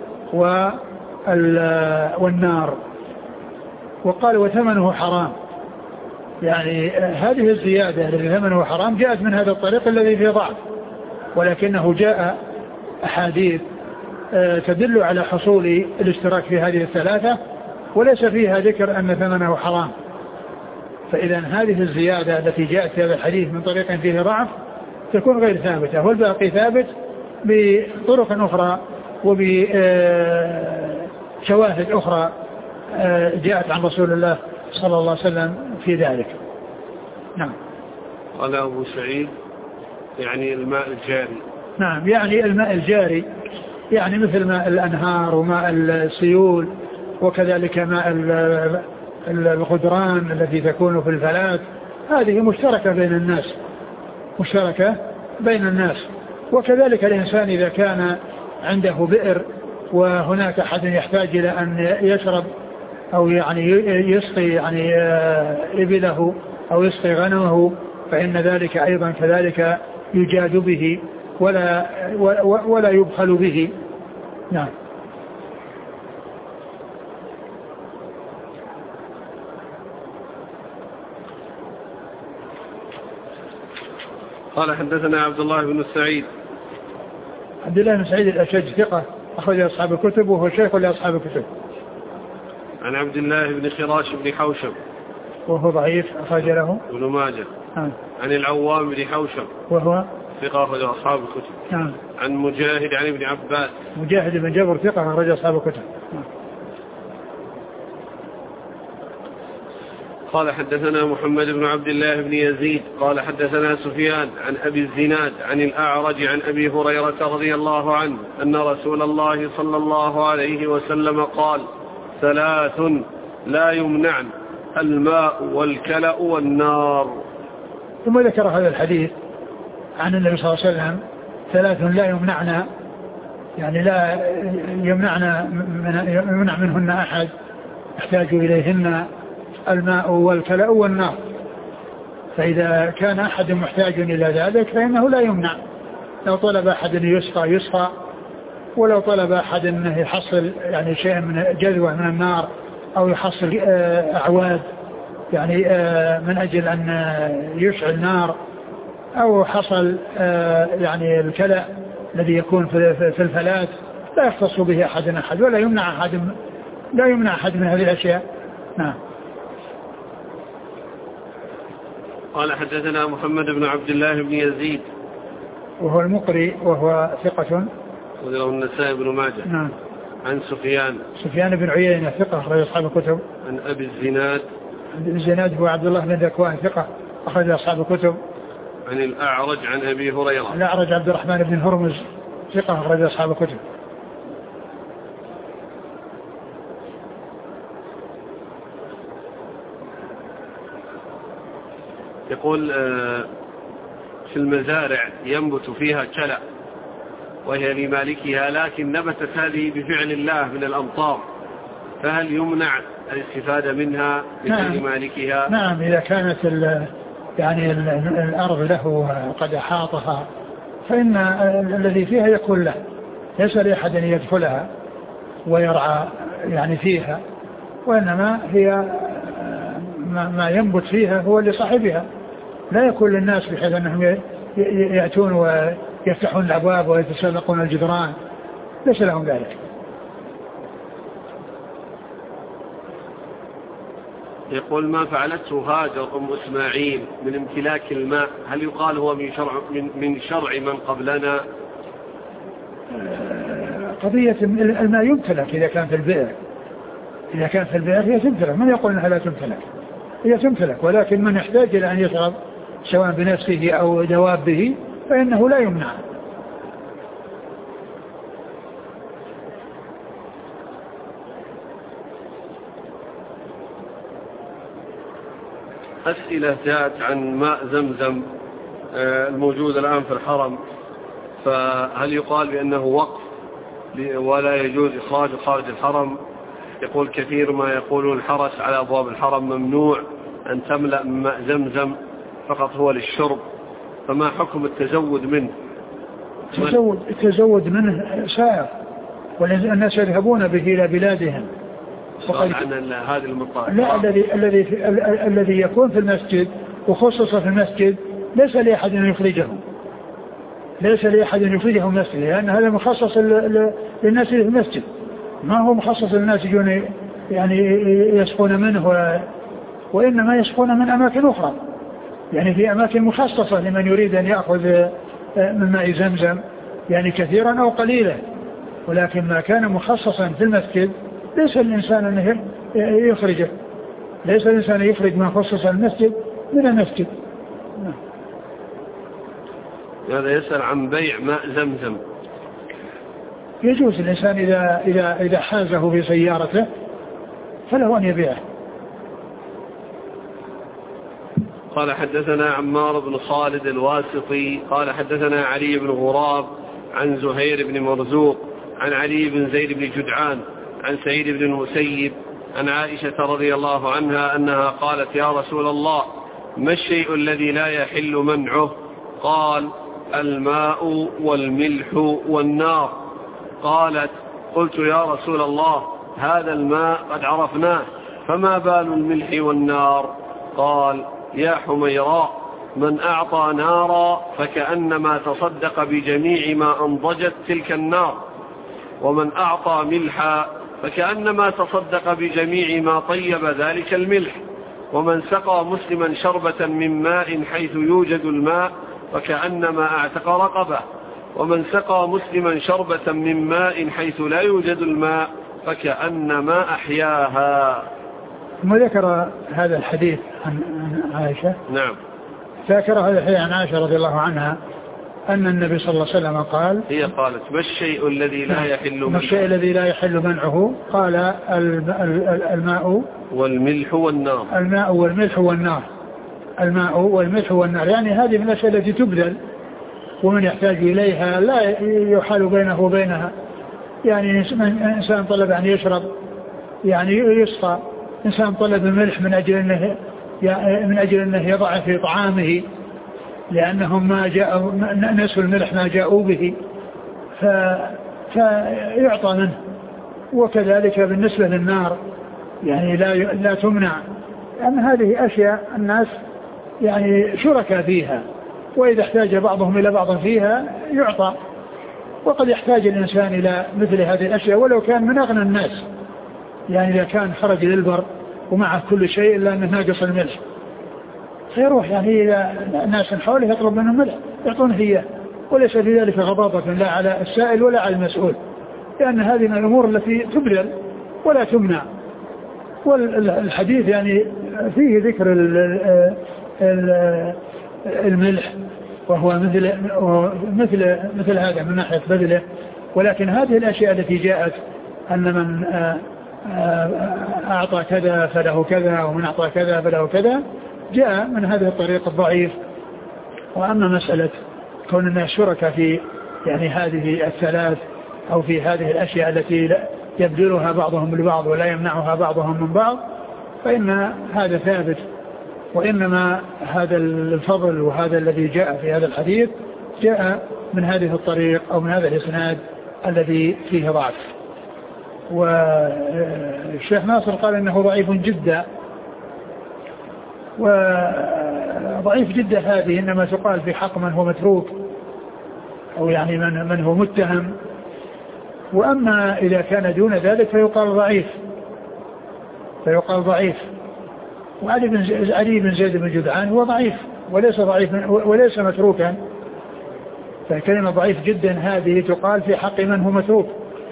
والنار. وقال وثمنه حرام، يعني هذه الزيادة التي ثمنه حرام جاءت من هذا الطريق الذي فيه ضعف، ولكنه جاء أحاديث تدل على حصول الاشتراك في هذه الثلاثة وليس فيها ذكر أن ثمنه حرام. فإذا هذه الزيادة التي جاءت في هذا الحديث من طريق فيه ضعف تكون غير ثابتة، والباقي ثابت بطرق أخرى وبشواهد أخرى جاءت عن رسول الله صلى الله عليه وسلم في ذلك. نعم. قال أبو سعيد يعني الماء الجاري. نعم، يعني الماء الجاري يعني مثل ماء الأنهار وماء السيول، وكذلك ماء الغدران التي تكون في الفلات، هذه مشتركة بين الناس مشتركة بين الناس. وكذلك الإنسان إذا كان عنده بئر وهناك أحد يحتاج إلى أن يشرب أو يعني يسقي يعني إبله أو يسقي غنمه، فإن ذلك أيضا كذلك يجاد به ولا ولا يبخل به. نعم. قال حدثنا عبد الله بن السعيد. عبد الله بن سعيد الأشج ثقة أخرج أصحاب الكتب وهو شيخ لأصحاب الكتب. عن عبد الله بن خراش بن حوشب وهو ضعيف أخرج له ابن ماجه. آه. عن العوام بن حوشب وهو ثقة أخرج أصحاب الكتب. آه. عن مجاهد عن ابن عباس مجاهد بن جبر ثقة أخرج أصحاب الكتب. آه. قال حدثنا محمد بن عبد الله بن يزيد قال حدثنا سفيان عن أبي الزناد عن الأعرج عن أبي هريرة رضي الله عنه أن رسول الله صلى الله عليه وسلم قال: ثلاث لا يمنعن: الماء والكلأ والنار. ثم ذكر هذا الحديث عن النبي صلى الله عليه وسلم: ثلاث لا يمنعن، يعني لا يمنعن من يمنع منهن أحد يحتاج إليهن: الماء والكلأ والنار. فإذا كان أحد محتاج إلى ذلك فإنه لا يمنع، لو طلب أحد أن يسقى يسقى، ولو طلب أحد أنه يحصل يعني شيء من جذوة من النار أو يحصل أعواد يعني من أجل أن يشعل نار أو حصل يعني الكلى الذي يكون في الفلات لا يختص به أحد أحد ولا يمنع أحد لا يمنع أحد من هذه الأشياء. نعم. قال حدثنا محمد بن عبد الله بن يزيد وهو المقري وهو ثقة وله النسائي بن ماجه. نعم. عن سفيان سفيان بن عيينة ثقة أخرج أصحاب الكتب. عن أبي الزناد الزناد هو عبد الله بن ذكوان ثقة أخرج أصحاب الكتب. عن الأعرج عن أبي هريرة الأعرج عبد الرحمن بن هرمز ثقة أخرج أصحاب الكتب. يقول في المزارع ينبت فيها كلى وهي لمالكها لكن نبتت هذه بفعل الله من الأمطار، فهل يمنع الاستفادة منها بفعل مالكها؟ نعم إذا كانت ال يعني ال الأرض له قد أحاطها فإن الذي فيها يكون له، ليس لأحد أن يدخلها ويرعى يعني فيها، وإنما هي ما ينبت فيها هو لصاحبها، لا يكون للناس بحيث أنهم يأتون ويفتحون الأبواب ويتسلقون الجدران، ليس لهم ذلك. يقول ما فعلته هاجر أم إسماعيل من امتلاك الماء هل يقال هو من شرع من, من شرع من قبلنا؟ قضية الماء يمتلك إذا كان في البئر، إذا كان في البئر هي تمتلك، من يقول أنها لا تمتلك؟ هي تمتلك، ولكن من يحتاج إلى أن يشرب سواء بنفسه أو دوابه فإنه لا يمنع. أسئلة جاءت عن ماء زمزم الموجود الآن في الحرم، فهل يقال بأنه وقف ولا يجوز إخراجه خارج الحرم؟ يقول كثير ما يقولون الحرس على أبواب الحرم ممنوع أن تملأ من ماء زمزم فقط هو للشرب، فما حكم التزود منه؟ التزود, التزود منه سائر والناس يذهبون به إلى بلادهم. وقال عن هذه المطاعم لا الذي الذي الذي يكون في المسجد وخصوصا في المسجد ليس لأحد أن يخرجه، ليس لأحد أن يخرجه من المسجد، لأن هذا مخصص للناس في المسجد، ما هو مخصص للناس يجون يعني يسقون منه، وإنما يسقون من أماكن أخرى، يعني في أماكن مخصصة لمن يريد أن يأخذ من ماء زمزم يعني كثيرا أو قليلا، ولكن ما كان مخصصا في المسجد ليس الإنسان أن يخرجه، ليس الإنسان يخرج ما خصص المسجد من المسجد. هذا يسأل عن بيع ماء زمزم. يجوز الإنسان إذا, إذا, إذا حازه في سيارته فله أن يبيعه. قال حدثنا عمار بن خالد الواسطي قال حدثنا علي بن غراب عن زهير بن مرزوق عن علي بن زيد بن جدعان عن سعيد بن المسيب عن عائشة رضي الله عنها أنها قالت يا رسول الله ما الشيء الذي لا يحل منعه؟ قال الماء والملح والنار. قالت قلت يا رسول الله هذا الماء قد عرفناه فما بال الملح والنار؟ قال يا حميراء من أعطى نارا فكأنما تصدق بجميع ما أنضجت تلك النار، ومن أعطى ملحا فكأنما تصدق بجميع ما طيب ذلك الملح، ومن سقى مسلما شربة من ماء حيث يوجد الماء فكأنما اعتق رقبه، ومن سقى مسلما شربة من ماء حيث لا يوجد الماء فكأنما أحياها. ثم ذكر هذا الحديث عن عائشة. نعم. ذكر هذا الحديث عن عائشة رضي الله عنها أن النبي صلى الله عليه وسلم قال هي قالت ما الشيء الذي لا يحل منعه؟ ما الشيء الذي لا يحل منعه؟ قال الماء والملح والنار. الماء والملح والنار. الماء والملح والنار يعني هذه من الأشياء التي تبذل ومن يحتاج إليها لا يحال بينه وبينها، يعني إنسان طلب أن يشرب يعني يسقى، إنسان طلب الملح من أجل أنه من أجل أنه يضع في طعامه لأنهم ما جاءوا نسوا الملح ما جاءوا به فيعطى منه. وكذلك بالنسبة للنار يعني لا لا تمنع، لأن هذه أشياء الناس يعني شركاء فيها، وإذا احتاج بعضهم إلى بعض فيها يعطى. وقد يحتاج الإنسان إلى مثل هذه الأشياء ولو كان من أغنى الناس، يعني إذا كان خرج للبر ومعه كل شيء إلا أنه ناقص الملح فيروح يعني إلى ناس حوله يطلب منهم ملح يعطونه إياه، وليس في ذلك غضاضة لا على السائل ولا على المسؤول، لأن هذه من الأمور التي تبذل ولا تمنع. والحديث يعني فيه ذكر الملح وهو مثل مثل مثل هذا من ناحية بذله، ولكن هذه الأشياء التي جاءت أن من أعطى كذا فله كذا ومن أعطى كذا فله كذا جاء من هذه الطريق الضعيف. وأما مسألة كون الناس شركاء في يعني هذه الثلاث أو في هذه الأشياء التي يبذلها بعضهم لبعض ولا يمنعها بعضهم من بعض فإن هذا ثابت، وإنما هذا الفضل وهذا الذي جاء في هذا الحديث جاء من هذه الطريق أو من هذا الإسناد الذي فيه ضعف. والشيخ ناصر قال إنه ضعيف جدا، وضعيف جدا هذه إنما تقال في حق من هو متروك أو يعني من, من هو متهم، وأما إذا كان دون ذلك فيقال ضعيف فيقال ضعيف. وعلي بن علي بن زيد بن جدعان هو ضعيف وليس ضعيف وليس متروكا، فكلمة ضعيف جدا هذه تقال في حق من هو متروك.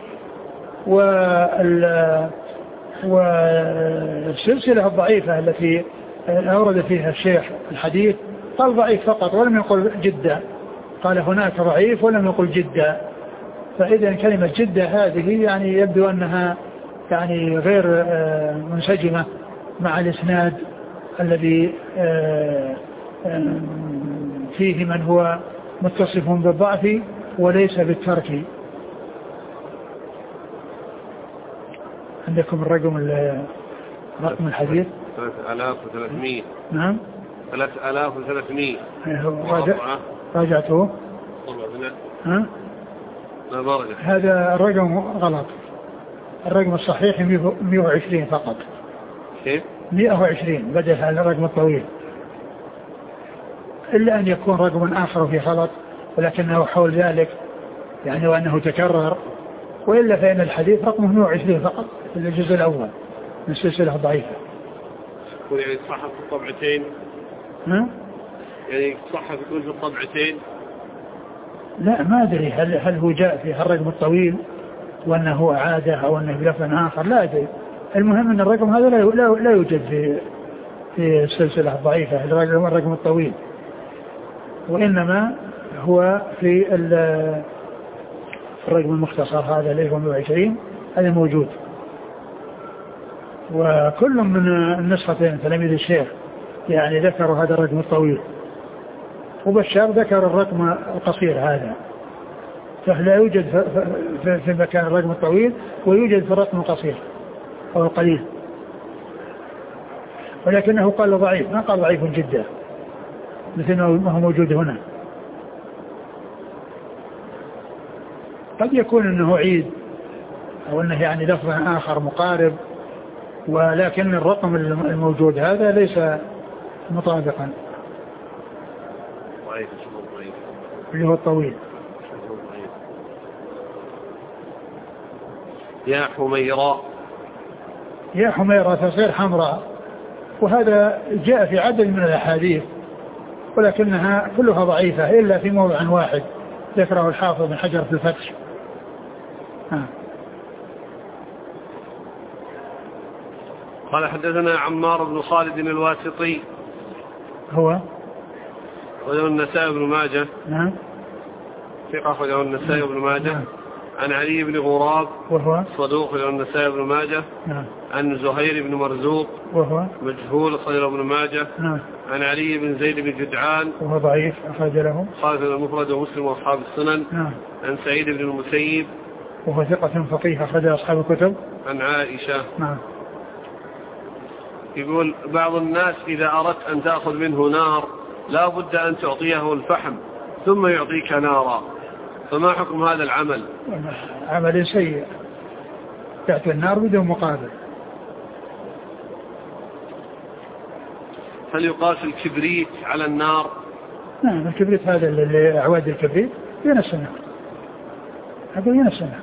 والسلسلة الضعيفة التي أورد فيها الشيخ الحديث قال ضعيف فقط ولم يقل جدا، قال هناك ضعيف ولم يقل جدا. فإذا كلمة جدا هذه يعني يبدو أنها يعني غير منسجمة مع الإسناد الذي فيه من هو متصف بالضعف وليس بالترك. عندكم الرقم رقم الحديث ثلاثة آلاف وثلاثمائة. نعم ثلاثة آلاف وثلاثمائة. راجعته. ها؟ لا برجع. هذا الرقم غلط، الرقم الصحيح مئة وعشرين فقط. كيف؟ مئة وعشرين بدل هذا الرقم الطويل، إلا أن يكون رقم آخر في غلط ولكنه حول ذلك يعني وأنه تكرر، وإلا فإن الحديث رقمه مئة وعشرين فقط في الجزء الأول من السلسلة الضعيفة. يعني صحة في الطبعتين؟ ها؟ يعني صحة في الطبعتين؟ لا ما أدري هل, هل هو جاء في الرقم الطويل وأنه عادة أو أنه بلفظ آخر، لا أدري. المهم أن الرقم هذا لا, لا, لا يوجد في في السلسلة الضعيفة الرقم, الرقم الطويل، وإنما هو في الرقم المختصر هذا اللي هو مئة وعشرين هذا موجود. وكل من النسختين تلاميذ الشيخ يعني ذكروا هذا الرقم الطويل، وبشار ذكر الرقم القصير هذا، فلا يوجد في مكان الرقم الطويل ويوجد في الرقم القصير أو القليل، ولكنه قال ضعيف ما قال ضعيف جدا مثل ما هو موجود هنا. قد يكون أنه عيد أو أنه يعني لفظ آخر مقارب، ولكن الرقم الموجود هذا ليس مطابقا اللي هو الطويل. يا حميراء يا حميراء تصير حمراء، وهذا جاء في عدد من الأحاديث ولكنها كلها ضعيفة إلا في موضع واحد ذكره الحافظ بن حجر في الفتح. ها. قال حدثنا عمار بن خالد الواسطي هو وله النسائي بن ماجه. نعم. ثقة وله النسائي بن ماجه. نعم. عن علي بن غراب وهو صدوق وله النسائي بن ماجه. نعم. عن زهير بن مرزوق وهو مجهول صدر بن ماجه. نعم. عن علي بن زيد بن جدعان وهو ضعيف أخرج له خالد المفرد ومسلم وأصحاب السنن. نعم. عن سعيد بن المسيب وهو ثقة فقيه أخرج أصحاب الكتب. عن عائشة. نعم. يقول بعض الناس إذا أردت أن تأخذ منه نار لا بد أن تعطيه الفحم ثم يعطيك نارا، فما حكم هذا العمل؟ عمل سيء، تعطي النار بدون مقابل. هل يقاس الكبريت على النار؟ نعم الكبريت هذا اللي أعواد الكبريت ينفس النار، هذا ينفس النار.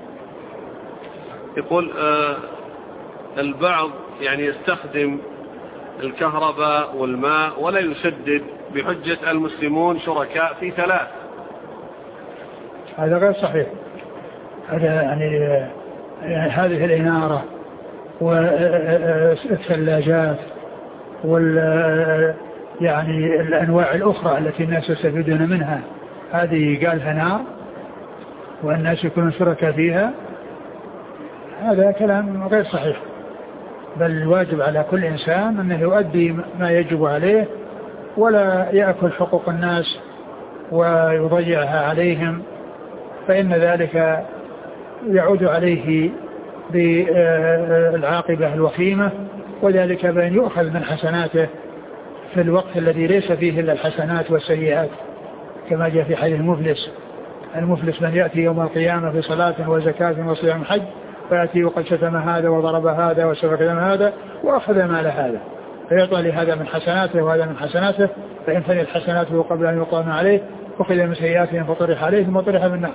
يقول آه البعض يعني يستخدم الكهرباء والماء ولا يسدد بحجة المسلمون شركاء في ثلاث. هذا غير صحيح. هذا يعني, يعني هذه الإنارة والثلاجات وال يعني الأنواع الأخرى التي الناس يستفيدون منها هذه قالها نار والناس يكونون شركاء فيها، هذا كلام غير صحيح. بل الواجب على كل إنسان أنه يؤدي ما يجب عليه ولا يأكل حقوق الناس ويضيعها عليهم، فإن ذلك يعود عليه بالعاقبة الوخيمة، وذلك بأن يؤخذ من حسناته في الوقت الذي ليس فيه إلا الحسنات والسيئات، كما جاء في حديث المفلس. المفلس من يأتي يوم القيامة في صلاة وزكاة وصيام حج فيأتي وقد شتم هذا وضرب هذا وسفك دم هذا وأخذ مال هذا، فيعطى لهذا من حسناته وهذا من حسناته، فإن فنيت حسناته قبل أن يقام عليه أخذ من سيئاته فطرح عليه ثم طرح بالنار.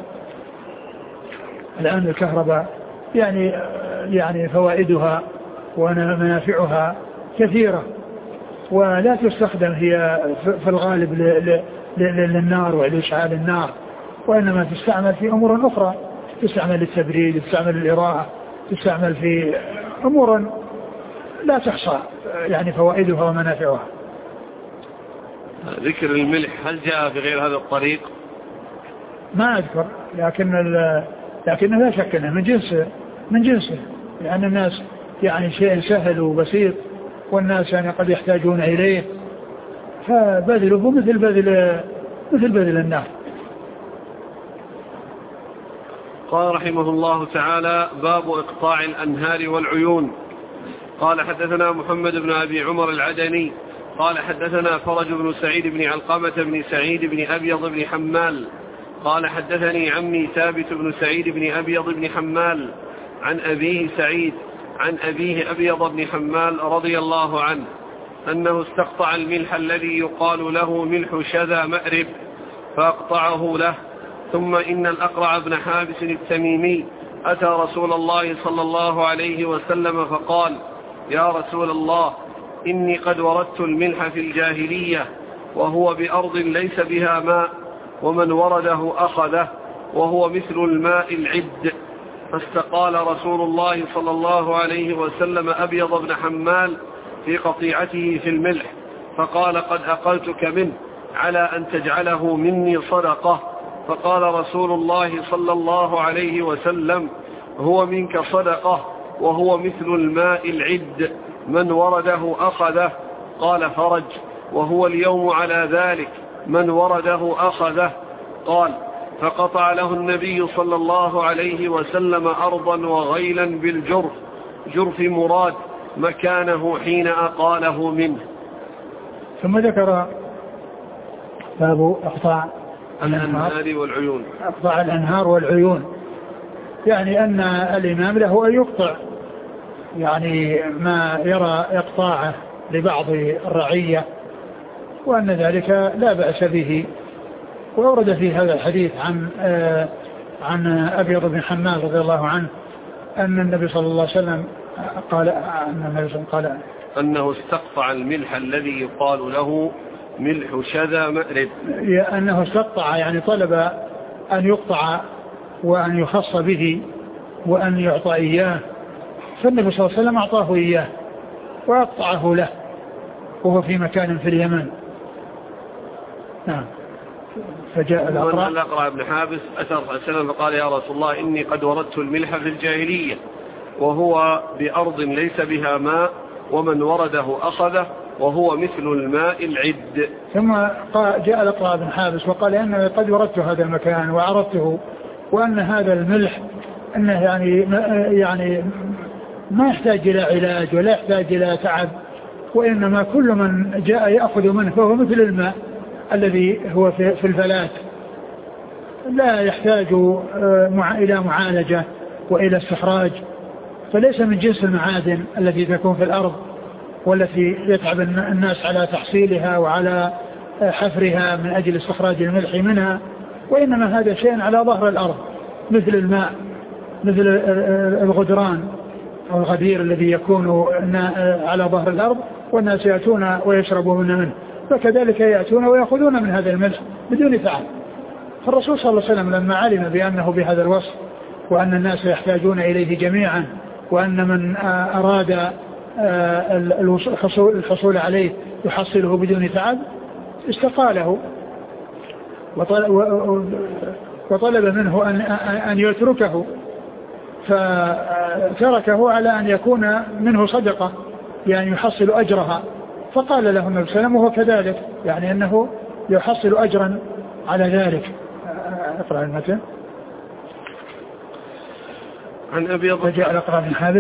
الآن الكهرباء يعني يعني فوائدها ومنافعها كثيرة، ولا تستخدم هي في الغالب للنار ولإشعال النار، وإنما تستعمل في أمور أخرى، تستعمل للتبريد، تستعمل للإراحة، تستعمل في أمور لا تحصى يعني فوائدها ومنافعها. ذكر الملح هل جاء في غير هذا الطريق؟ ما أذكر، لكن لكن لا شك أنه من جنسه من جنسه لأن الناس يعني شيء سهل وبسيط والناس يعني قد يحتاجون إليه، فبذله مثل بذل مثل بذل النار. قال رحمه الله تعالى: باب إقطاع الأنهار والعيون. قال حدثنا محمد بن أبي عمر العدني قال حدثنا فرج بن سعيد بن علقمة بن سعيد بن أبيض بن حمال قال حدثني عمي ثابت بن سعيد بن أبيض بن حمال عن أبيه سعيد عن أبيه أبيض بن حمال رضي الله عنه أنه استقطع الملح الذي يقال له ملح شذا مأرب فأقطعه له. ثم إن الأقرع بن حابس التميمي أتى رسول الله صلى الله عليه وسلم فقال: يا رسول الله، إني قد وردت الملح في الجاهلية وهو بأرض ليس بها ماء، ومن ورده أخذه وهو مثل الماء العد. فاستقال رسول الله صلى الله عليه وسلم أبيض بن حمال في قطيعته في الملح فقال: قد أقلتك منه على أن تجعله مني صدقة. فقال رسول الله صلى الله عليه وسلم: هو منك صدقة وهو مثل الماء العد، من ورده أخذه. قال فرج: وهو اليوم على ذلك، من ورده أخذه. قال: فقطع له النبي صلى الله عليه وسلم أرضا وغيلا بالجرف، جرف مراد، مكانه حين أقاله منه. ثم ذكر باب إقطاع الأنهار والعيون. إقطاع الأنهار والعيون يعني أن الإمام له أن يقطع يعني ما يرى إقطاعه لبعض الرعية، وأن ذلك لا بأس به. وأورد في هذا الحديث عن آه عن أبيض بن حمال رضي الله عنه أن النبي صلى الله عليه وسلم قال أن النبي صلى الله عليه وسلم قال أنه استقطع الملح الذي يقال له ملح شذا مأرب، أنه استقطع يعني طلب أن يقطع وأن يخص به وأن يعطى إياه، فالنبي صلى الله عليه وسلم أعطاه إياه وأقطعه له وهو في مكان في اليمن. نعم. فجاء الأقرع الأقرع بن حابس أتى صلى الله عليه وسلم فقال: يا رسول الله، إني قد وردت الملح في الجاهلية وهو بأرض ليس بها ماء، ومن ورده أخذه وهو مثل الماء العد. ثم جاء الأقرع بن حابس وقال: إني قد وردت هذا المكان وعرفته، وأن هذا الملح أنه يعني يعني ما يحتاج إلى علاج ولا يحتاج إلى تعب، وإنما كل من جاء يأخذ منه فهو مثل الماء الذي هو في الفلات، لا يحتاج إلى معالجة وإلى استخراج، فليس من جنس المعادن التي تكون في الأرض والتي يتعب الناس على تحصيلها وعلى حفرها من أجل استخراج الملح منها، وإنما هذا شيء على ظهر الأرض مثل الماء، مثل الغدران أو الغدير الذي يكون على ظهر الأرض والناس يأتون ويشربون منه، فكذلك يأتون ويأخذون من هذا الملح بدون تعب. فالرسول صلى الله عليه وسلم لما علم بأنه بهذا الوصف وأن الناس يحتاجون إليه جميعا، وأن من أراد الحصول عليه يحصله بدون تعب، استقاله وطلب منه أن يتركه، فتركه على أن يكون منه صدقة يعني يحصل أجرها. فقال له النبي صلى الله عليه وسلم وهو كذلك، يعني أنه يحصل أجرا على ذلك. اقرأ المتن. عن أبي فجاء الأقرأ بن حابس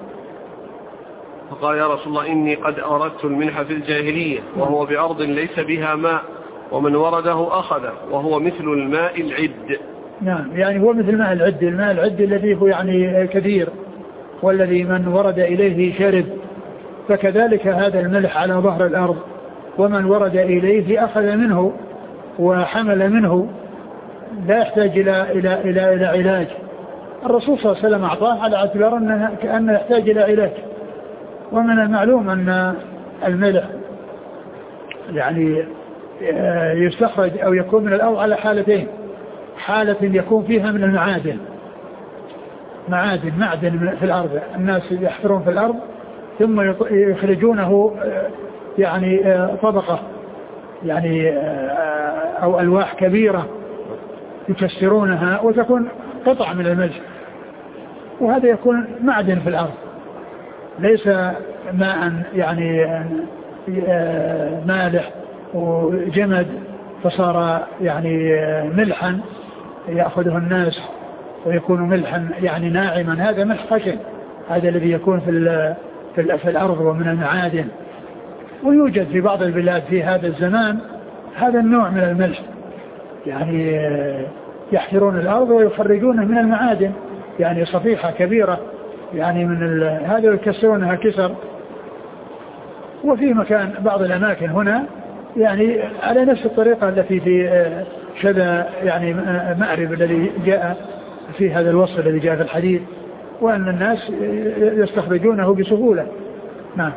فقال يا رسول الله إني قد أردت الملح في الجاهلية وهو بأرض ليس بها ماء ومن ورده أخذه وهو مثل الماء العد. نعم، يعني هو مثل ماء العد، الماء العد الذي هو يعني كثير والذي من ورد إليه شرب، فكذلك هذا الملح على ظهر الأرض ومن ورد إليه أخذ منه وحمل منه، لا يحتاج إلى إلى إلى إلى علاج. الرسول صلى الله عليه وسلم أعطاه على اعتبار أنه كأنه يحتاج إلى علاج. ومن المعلوم أن الملح يعني يستخرج أو يكون من الأرض على حالتين: حالة يكون فيها من المعادن، معادن معدن في الأرض، الناس يحفرون في الأرض ثم يخرجونه يعني طبقة يعني أو ألواح كبيرة يكسرونها وتكون قطع من الملح، وهذا يكون معدن في الأرض ليس ماء يعني مالح وجمد فصار يعني ملحا يأخذه الناس ويكون ملحا يعني ناعما. هذا ملح خشن، هذا الذي يكون في في الأرض ومن المعادن. ويوجد في بعض البلاد في هذا الزمان هذا النوع من الملح، يعني يحفرون الأرض ويخرجونه من المعادن، يعني صفيحة كبيرة يعني من هذا يكسرونها كسر. وفي مكان بعض الأماكن هنا يعني على نفس الطريقة التي في شذا يعني مأرب الذي جاء في هذا الوصف الذي جاء في الحديث، وأن الناس يستخرجونه بسهولة. نعم.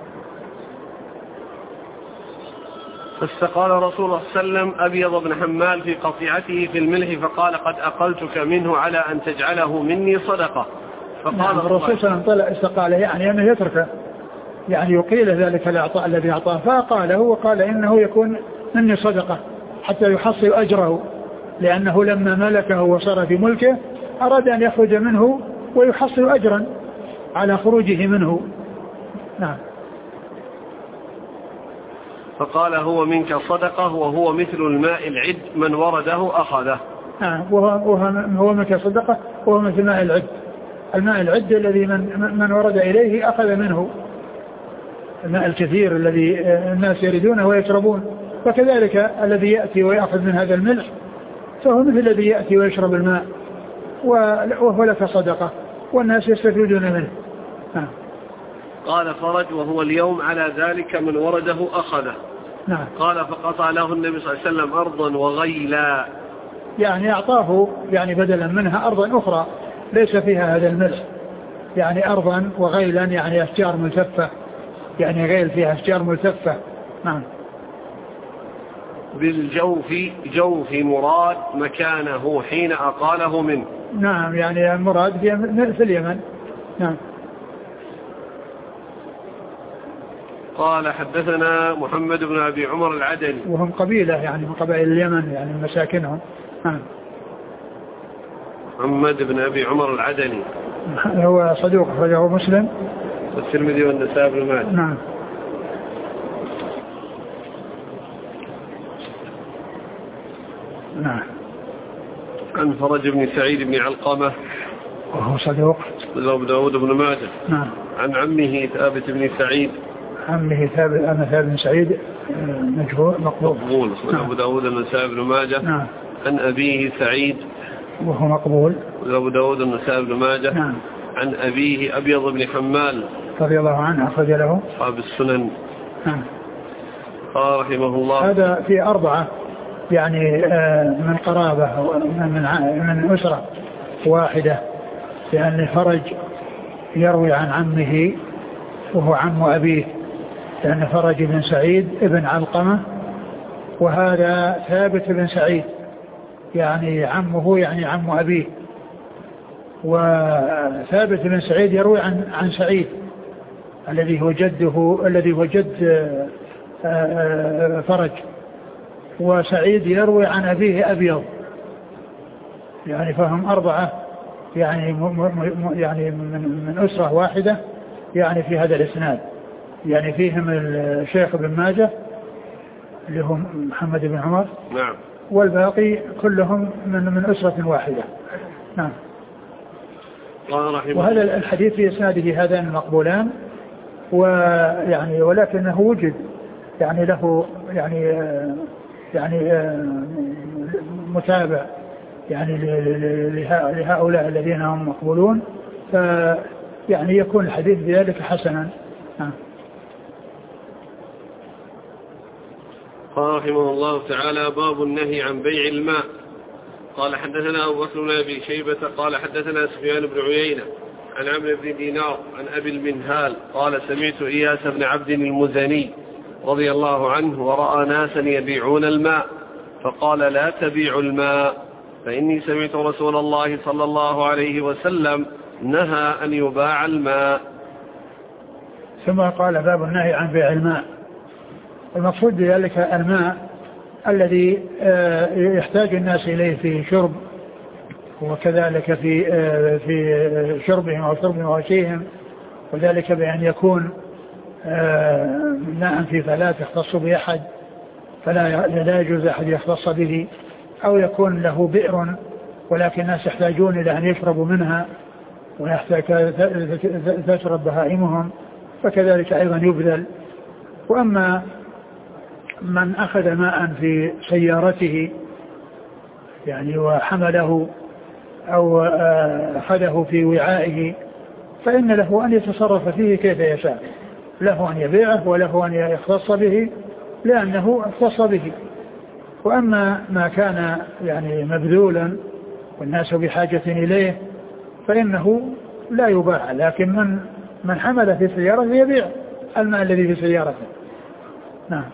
فاستقال رسول الله صلى الله عليه وسلم أبيض بن حمال في قطيعته في الملح فقال قد أقلتك منه على أن تجعله مني صدقة. فقال نعم الرسول صلى الله عليه وسلم استقال يعني أنه يتركه، يعني يقيل ذلك الإعطاء الذي أعطاه، فقاله وقال إنه يكون مني صدقة حتى يحصل أجره، لأنه لما ملكه وصار في ملكه أراد أن يخرج منه ويحصل أجرا على خروجه منه. نعم. فقال هو منك صدقة وهو مثل الماء العد من ورده أخذه. نعم وهو, وهو منك صدقة وهو مثل ماء العد، الماء العد الذي من, من ورد إليه أخذ منه، الماء الكثير الذي الناس يريدونه ويشربون. فكذلك الذي يأتي ويأخذ من هذا الملح فهو مثل الذي يأتي ويشرب الماء وهو لك صدقة والناس يستفيدون منه. نعم. قال فرج وهو اليوم على ذلك من ورده أخذه. نعم. قال فقطع له النبي صلى الله عليه وسلم أرضا وغيلا، يعني أعطاه يعني بدلا منها أرضا أخرى ليس فيها هذا الملح، يعني أرضا وغيلا يعني أشجار ملتفة، يعني غيل فيها أشجار ملتفة. نعم. بالجوف جوف مراد مكانه حين أقاله منه. نعم يعني المراد في اليمن. نعم. قال حدثنا محمد بن أبي عمر العدني وهم قبيلة يعني من قبائل اليمن يعني مساكنهم. نعم. محمد بن أبي عمر العدني هو صدوق أخرجه مسلم والترمذي والنسائي بن ماجه. نعم. نعم. عن فرج بن سعيد بن علقمة وهو صدوق أبو داود بن ماجه. نعم. عن عمه ثابت بن سعيد عمه ثابت أنا ثابت بن سعيد مجهول مقبول مقبول نعم. أبو داود النسائي بن ماجه. نعم. عن أبيه سعيد وهو مقبول أبو داود النسائي بن ماجه. نعم. عن أبيه أبيض بن حمال رضي الله عنه أخرج له أصحاب السنن. نعم. قال رحمه الله هذا في أربعة يعني من قرابة من من أسرة واحدة، لأن فرج يروي عن عمه وهو عم أبيه، لأن فرج بن سعيد ابن علقمة، وهذا ثابت بن سعيد يعني عمه يعني عم أبيه. وثابت بن سعيد يروي عن عن سعيد الذي هو جده الذي هو جد فرج، وسعيد يروي عن أبيه أبيض، يعني فهم أربعة يعني يعني من من أسرة واحدة يعني في هذا الإسناد، يعني فيهم الشيخ ابن ماجه اللي هم محمد بن عمر، نعم، والباقي كلهم من من أسرة واحدة. نعم. وهذا الحديث في إسناده هذان المقبولان، ويعني ولكنه وجد يعني له يعني يعني متابع يعني لهؤلاء الذين هم مقبولون، فيعني يكون الحديث بذلك حسنا. قال رحمه الله تعالى: باب النهي عن بيع الماء. قال حدثنا أبو بكر بن أبي شيبة قال حدثنا سفيان بن عيينة عن عمرو بن دينار عن أبي المنهال قال: سمعت إياس بن عبد المزني رضي الله عنه ورأى ناسا يبيعون الماء فقال: لا تبيعوا الماء، فإني سمعت رسول الله صلى الله عليه وسلم نهى أن يباع الماء. ثم قال: باب النهي عن بيع الماء. المقصود بذلك الماء الذي يحتاج الناس إليه في شرب، وكذلك في في شربهم أو شرب مواشيهم، وذلك بأن يكون ماء في فلا يختص به أحد، فلا لا يجوز أحد يختص به، أو يكون له بئر ولكن الناس يحتاجون إلى أن يشربوا منها ويحتاج تشرب بهائمهم، فكذلك أيضا يبذل. وأما من أخذ ماء في سيارته يعني وحمله أو أخذه في وعائه فإن له أن يتصرف فيه كيف يشاء، له أن يبيعه وله أن يختص به لأنه اختص به. وأما ما كان يعني مبذولا والناس بحاجة إليه فإنه لا يباع، لكن من من حمل في سيارته يبيع الماء الذي في سيارته. نعم.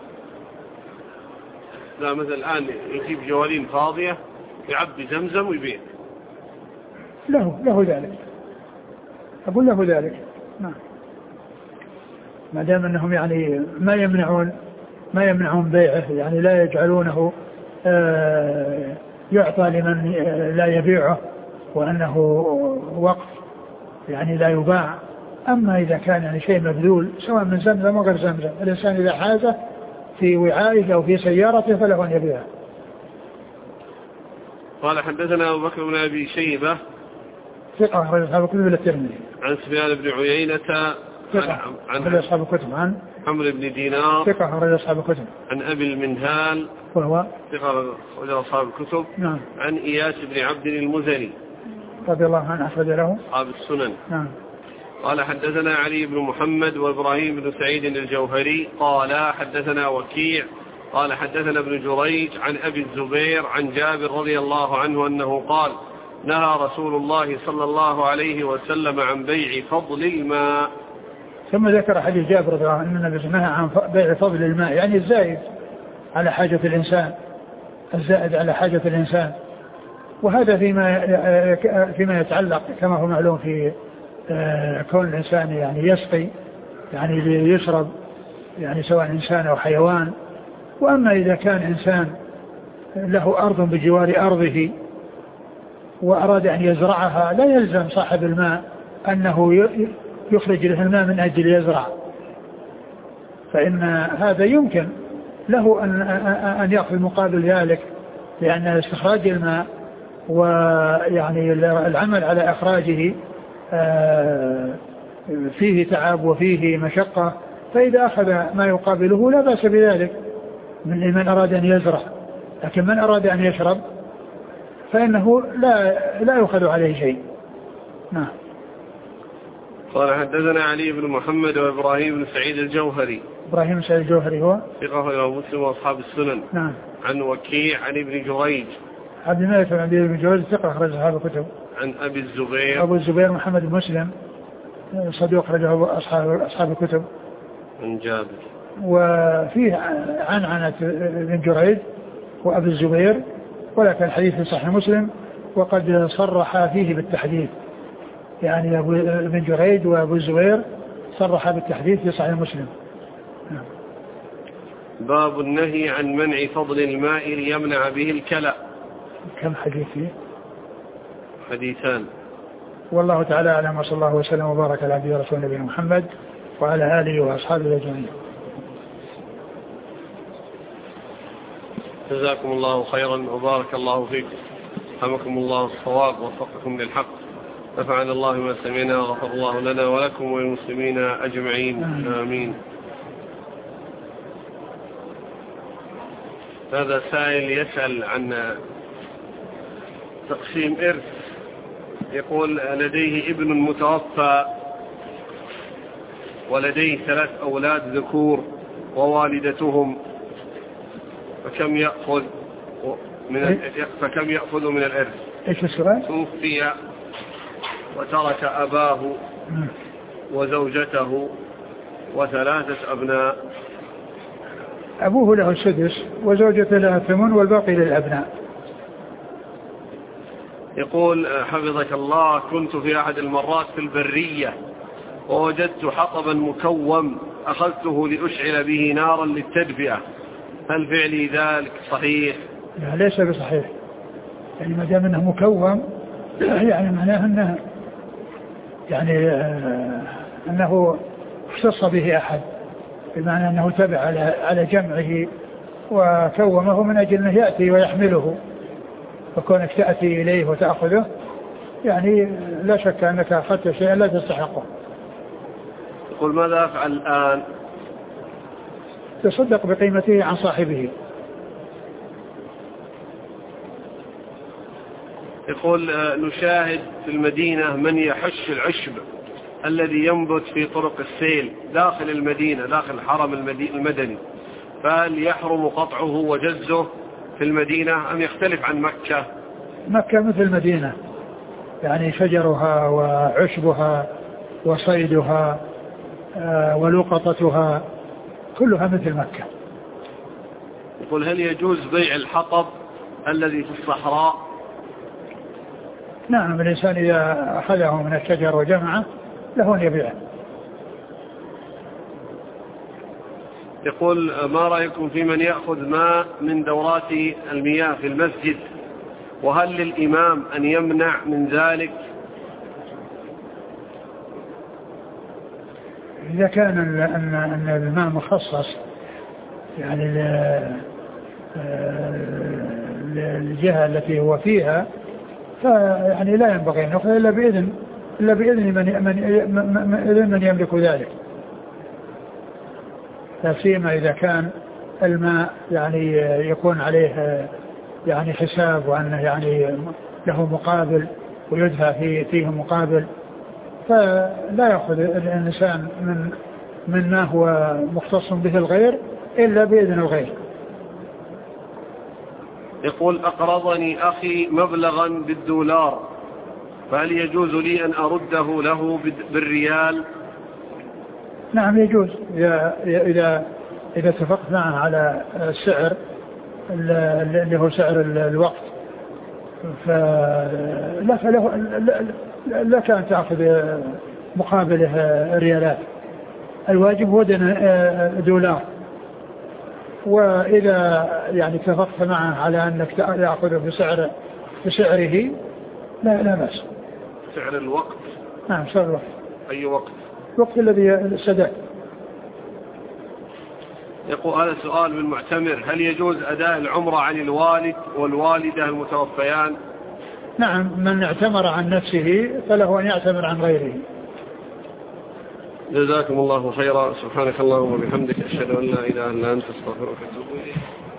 لا مثل الآن يجيب جوالين فاضية يعبي زمزم ويبيع، له له ذلك، أقول له ذلك. نعم. ما دام أنهم يعني ما يمنعون ما يمنعون بيعه، يعني لا يجعلونه آه يعطى لمن لا يبيعه وأنه وقف يعني لا يباع. أما إذا كان يعني شيء مبذول سواء من زمزم أو غير زمزم، الإنسان إذا حاجه في وعائه أو في سيارته فله أن يبيعه. قال حدثنا أبو بكر بن أبي شيبة ثقة أخرج أصحاب الكتب إلا الترمذي. عن سفيان بن عيينة ثقة أخرج أصحاب الكتب. عن عمرو بن دينار ثقة أخرج أصحاب الكتب. عن أبي المنهال وهو ثقة أخرج أصحاب الكتب. نعم. عن إياس بن عبد المزني رضي الله عنه أخرج له أصحاب السنن. نعم. قال حدثنا علي بن محمد وإبراهيم بن سعيد الجوهري قال حدثنا وكيع قال حدثنا ابن جريج عن أبي الزبير عن جابر رضي الله عنه أنه قال: نهى رسول الله صلى الله عليه وسلم عن بيع فضل الماء. ثم ذكر حديث جابر رضي الله عنه أن النبي نهى عن بيع فضل الماء، يعني الزائد على حاجة الإنسان، الزائد على حاجة الإنسان. وهذا فيما فيما يتعلق كما هو معلوم في كون الإنسان يعني يسقي يعني ليشرب يعني سواء إنسان أو حيوان. وأما إذا كان إنسان له أرض بجوار أرضه وأراد أن يزرعها لا يلزم صاحب الماء أنه يخرج له الماء من أجل يزرع، فإن هذا يمكن له أن أن يأخذ مقابل ذلك، لأن استخراج الماء ويعني العمل على إخراجه فيه تعب وفيه مشقة، فإذا أخذ ما يقابله لا بأس بذلك من من أراد أن يزرع. لكن من أراد أن يشرب فإنه لا لا يؤخذ عليه شيء. نعم. قال حدثنا علي بن محمد وإبراهيم بن سعيد الجوهري. إبراهيم بن سعيد الجوهري هو ثقة أخرجه مسلم وأصحاب السنن. نعم. عن وكيع عن ابن جريج. عبد الملك بن ابي جريج ثقة أخرج أصحاب الكتب. عن أبي الزبير. أبو الزبير محمد بن مسلم صدوق أخرجه أصحاب أصحاب الكتب. عن جابر. وفيه عنعنة ابن جريج وأبي الزبير، ولكن الحديث في صحيح مسلم وقد صرح فيه بالتحديث، يعني ابن جريج وأبو الزبير صرح بالتحديث في صحيح مسلم. باب النهي عن منع فضل الماء ليمنع به الكلى. كم حديث فيه؟ حديثان. والله تعالى أعلم، وصلى الله وسلم وبارك على عبده ورسوله نبينا محمد وعلى آله وأصحابه أجمعين. جزاكم الله خيرا وبارك الله فيكم، رحمكم الله الصواب ووفقكم للحق، نفعنا الله ما سمعنا وغفر الله لنا ولكم وللمسلمين أجمعين. آمين. هذا سائل يسأل عن تقسيم إرث، يقول لديه ابن متوفى ولديه ثلاث أولاد ذكور ووالدتهم، فكم يأخذ من فكم يأخذ من الإرث؟ إيش السؤال؟ توفي وترك أباه وزوجته وثلاثة أبناء. أبوه له السدس وزوجته لها الثمن والباقي للأبناء. يقول حفظك الله، كنت في أحد المرات في البرية ووجدت حطبا مكوم أخذته لأشعل به نارا للتدفئة، هل فعلي ذلك صحيح؟ لا ليس بصحيح، يعني ما دام انه مكوم يعني معناه انه يعني آه انه اختص به احد، بمعنى انه تبع على على جمعه وكومه من اجل انه ياتي ويحمله، فكونك تاتي اليه وتاخذه يعني لا شك انك اخذت شيئا لا تستحقه. يقول ماذا افعل الان؟ تصدق بقيمته عن صاحبه. يقول نشاهد في المدينة من يحش العشب الذي ينبت في طرق السيل داخل المدينة، داخل الحرم المدني، فهل يحرم قطعه وجزه في المدينة أم يختلف عن مكة؟ مكة مثل المدينة، يعني شجرها وعشبها وصيدها ولقطتها كلها مثل مكة. يقول هل يجوز بيع الحطب الذي في الصحراء؟ نعم، الإنسان إذا أخذه من الشجر وجمعه له أن يبيعه. يقول ما رأيكم في من يأخذ ماء من دورات المياه في المسجد، وهل للإمام أن يمنع من ذلك؟ إذا كان أن الماء مخصص يعني للجهة التي هو فيها، فيعني لا ينبغي أن يأخذ إلا بإذن إلا بإذن من من من يملك ذلك، لا سيما إذا كان الماء يعني يكون عليه يعني حساب، وأنه يعني له مقابل ويدفع فيه فيه مقابل، فلا يأخذ الإنسان من من ما هو مختص به الغير إلا بإذن الغير. يقول أقرضني أخي مبلغا بالدولار، فهل يجوز لي أن أرده له بالريال؟ نعم يجوز، إذا إذا إذا اتفقت معه على السعر اللي هو سعر الوقت، فلا فله لك أن تأخذ مقابله ريالات، الواجب هو دولار. وإذا يعني اتفقت معه على أنك تأخذه بسعر بسعره لا لا بأس. سعر الوقت؟ نعم سعر الوقت. أي وقت؟ الوقت الذي السداد. يقول هذا سؤال من معتمر، هل يجوز أداء العمرة عن الوالد والوالدة المتوفيان؟ نعم، من اعتمر عن نفسه فله أن يعتمر عن غيره. جزاكم الله خيرا، سبحانك اللهم وبحمدك، أشهد أن لا إله إلا أنت، أستغفرك وأتوب إليك.